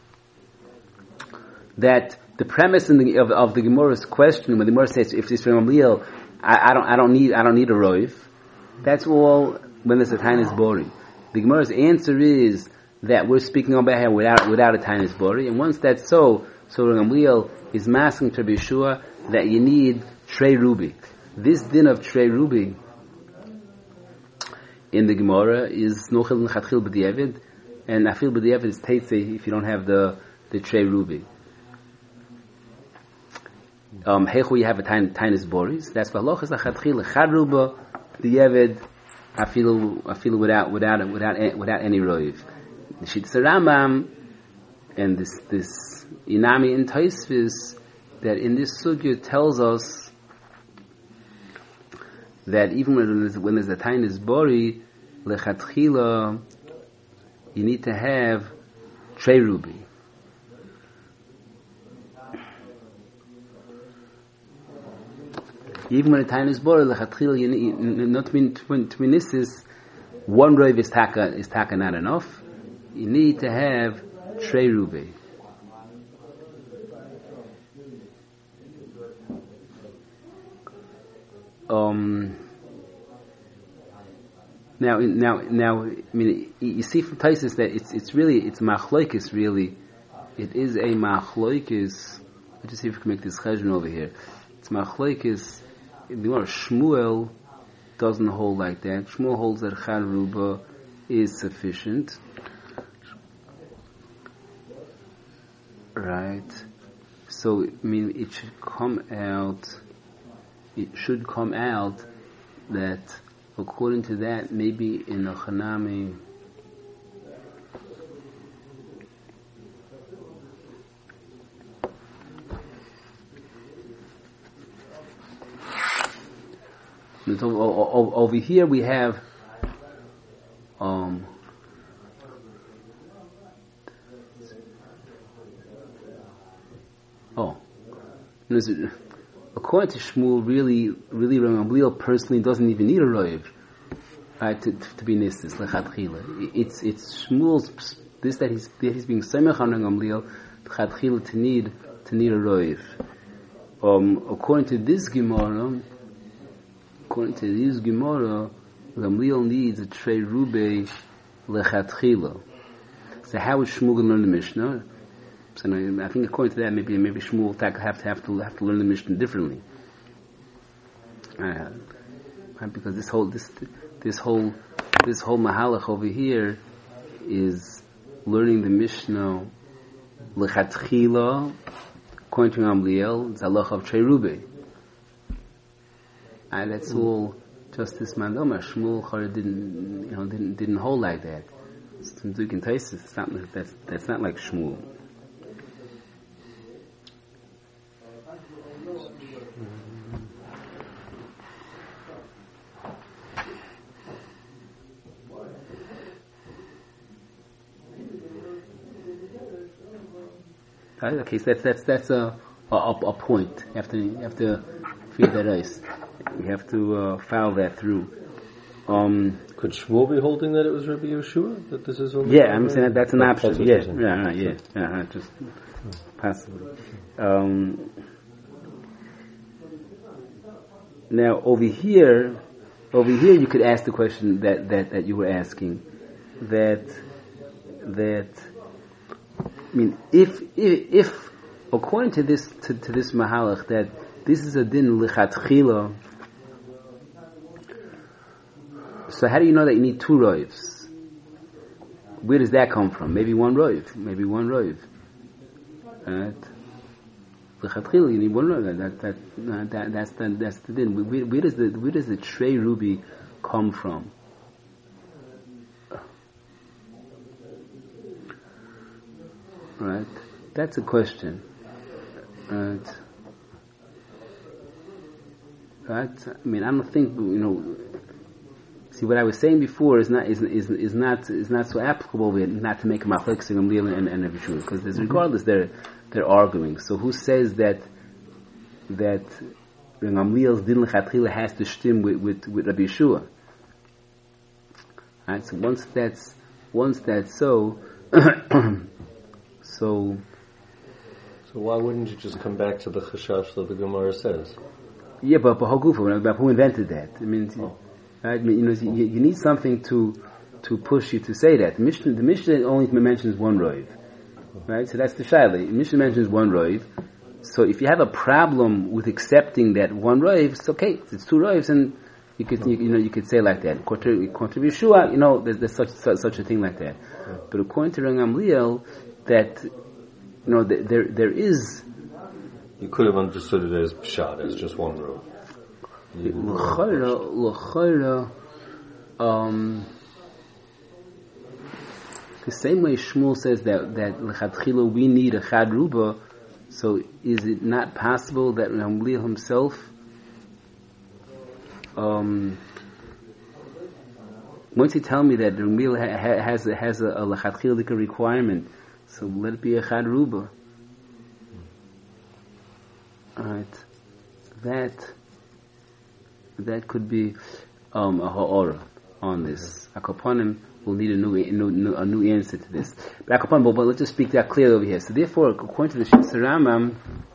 S1: that the premise in the, of, of the Gemara's question, when the Gemara says, "If this Rabbi Gamliel, I, I don't, I don't need, I don't need a roiv," that's all when there's a tainis bori. The Gemara's answer is that we're speaking on behalf without, without a tainis bori, and once that's so, so Rabbi Gamliel is masking to Rabbi Yeshua that you need trei rubi. This din of trei rubi in the Gemara is nochel nechatchil b'diavad, and afil b'diavad is teitze if you don't have the the trei rubi. Um, Hechu you have a tainis boris. That's v'halochas nechatchil charuba b'diavad afil afil without without without without any roiv. The Shitas Rambam and this this Inami in Taisvis that in this sugya tells us that even when there's, when there's a tainis bori, lechatchila, you need to have trei rubi. Even when a tainis bori, lechatchila, you need not to twinisis. One roiv is taka is taka not enough. You need to have trei rubi. Um, now, now, now, I mean, you see from Taisus that it's it's really it's machloikis. Really, it is a machloikis. Let's see if we can make this cheshbon over here. It's machloikis. The Shmuel doesn't hold like that. Shmuel holds that charuba is sufficient, right? So, I mean, it should come out. It should come out that according to that, maybe in a Chanami, over here we have um, oh, according to Shmuel, really, really, Rabbi Gamliel personally doesn't even need a roiv, right, to, to be nistis lechatchila. It's it's Shmuel's this that he's that he's being semech on Rabbi Gamliel lechatchila to need to need a roiv. Um, according to this Gemara, according to this Gemara, Gamliel needs a trei rubi lechatchila. So how would Shmuel learn the Mishnah? So I think according to that, maybe maybe Shmuel have to have to have to learn the Mishnah differently, uh, because this whole this this whole this whole mahalach over here is learning the Mishnah lechatchila according to Gamliel zalach of trei rubi, and that's mm. all just this mandama. Shmuel didn't you know didn't didn't hold like that. It's not that's that's not like Shmuel. Right? Okay, so that's that's that's a a, a point. You have to you have to figure that out. You have to uh, follow that through. Um,
S2: Could Shmuel be holding that it was Rabbi Yeshua? That this is only
S1: yeah, I'm saying that that's an
S2: oh,
S1: option.
S2: That's
S1: Yeah, yeah, right, yeah, yeah, right, just possibly. Um, now over here, over here, you could ask the question that, that, that you were asking. That that I mean, if if, if according to this to, to this mahalach that this is a din lichatchila. So how do you know that you need two roivs? Where does that come from? Maybe one roiv. Maybe one roiv. Right? L'chatchila, you need one roiv. That that uh, that that's the that's the din. Where, where does the where does the trey ruby come from? Right? That's a question. Right? Right? I mean, I don't think you know. See, what I was saying before is not is is is not is not so applicable with not to make a machlokes and and and Rabbi Yeshua, because there's regardless they're they're arguing. So who says that that Gamliel's din l'chatchila has to stim with with with Rabbi Yeshua? Right. So once that's once that's so, so.
S2: So why wouldn't you just come back to the chashash that the Gemara says?
S1: Yeah, but but Hagufa, who invented that? I mean. Oh. Right? I mean, you know, you, you need something to to push you to say that. The Mishnah, the Mishnah only mentions one roiv, right? So that's the shaila. The Mishnah mentions one roiv. So if you have a problem with accepting that one roiv, it's okay. It's two roivs, and you could you, you know you could say like that. According to Yeshua, you know, there's, there's such, such such a thing like that. But according to Gamliel, that you know there there is.
S2: You could have understood it as pshat, as just one roiv.
S1: L'chayra, l'chayra, um, the same way Shmuel says that that l'chatchila we need a chad ruba, so is it not possible that Gamliel himself, um, once you tell me that Gamliel ha- ha- has a, has a, a l'chatchila requirement, so let it be a chad ruba. All right, that. That could be um, a ha'ora on this. Akaponim will need a new, new, a new answer to this. But Akaponim, but, but let's just speak that clearly over here. So therefore, according to the Shita Rambam,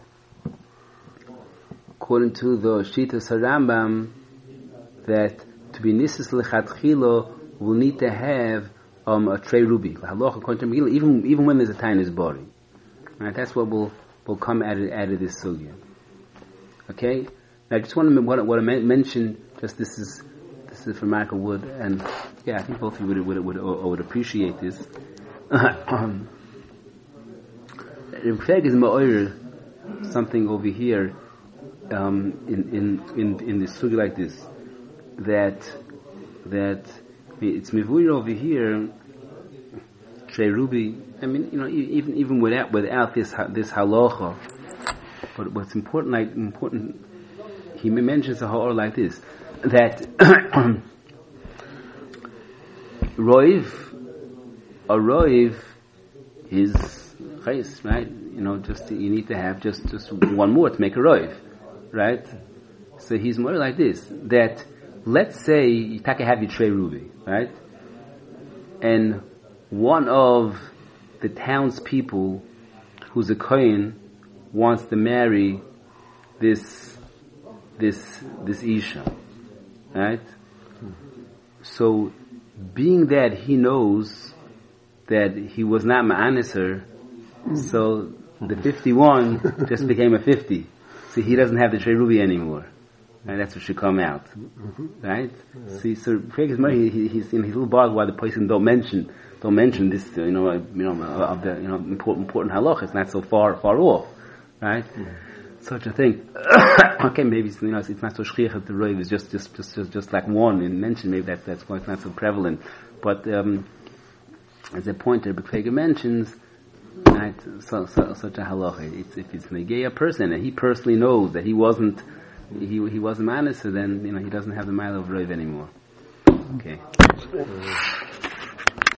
S1: according to the Shita Rambam, that to be nisis lechatchilo, we'll need to have um, a trey ruby. According to even even when there's a tainis body. Right? That's what will will come out of, out of this sugya. Okay. I just want to what, what I mentioned. Just this is this is for Michael Wood, and yeah, I think both of you would would would, would appreciate this. um, is ma'or something over here um, in in in in this sugi like this that that it's mivur over here. Trey Ruby. I mean, you know, even even without without this this halacha, but what's important, like important. He mentions a ha'or like this, that roiv, a roiv is chayis, right? You know, just you need to have just, just one more to make a roiv, right? So he's more like this, that let's say you have your trey ruby, right? And one of the townspeople who's a kohen wants to marry this this this Isha, right? So, being that he knows that he was not ma'aniser, so the fifty-one just became a fifty. So he doesn't have the Trey Ruby anymore. Right? That's what should come out, right? Yeah. See, so he, he, he's in his little bog why the person don't mention don't mention this, you know, you know, of the you know important important halach. It's not so far far off, right? Yeah. Such a thing. Okay, maybe you know it's not so shchiach that the roiv is just just just just just like one in mention. Maybe that's that's why it's not so prevalent. But um, as a pointer, B'Kfeger mentions, right, so, so, such a halacha. It's if it's a gay person and he personally knows that he wasn't he he wasn't manis, so then you know he doesn't have the mile of roiv anymore. Okay.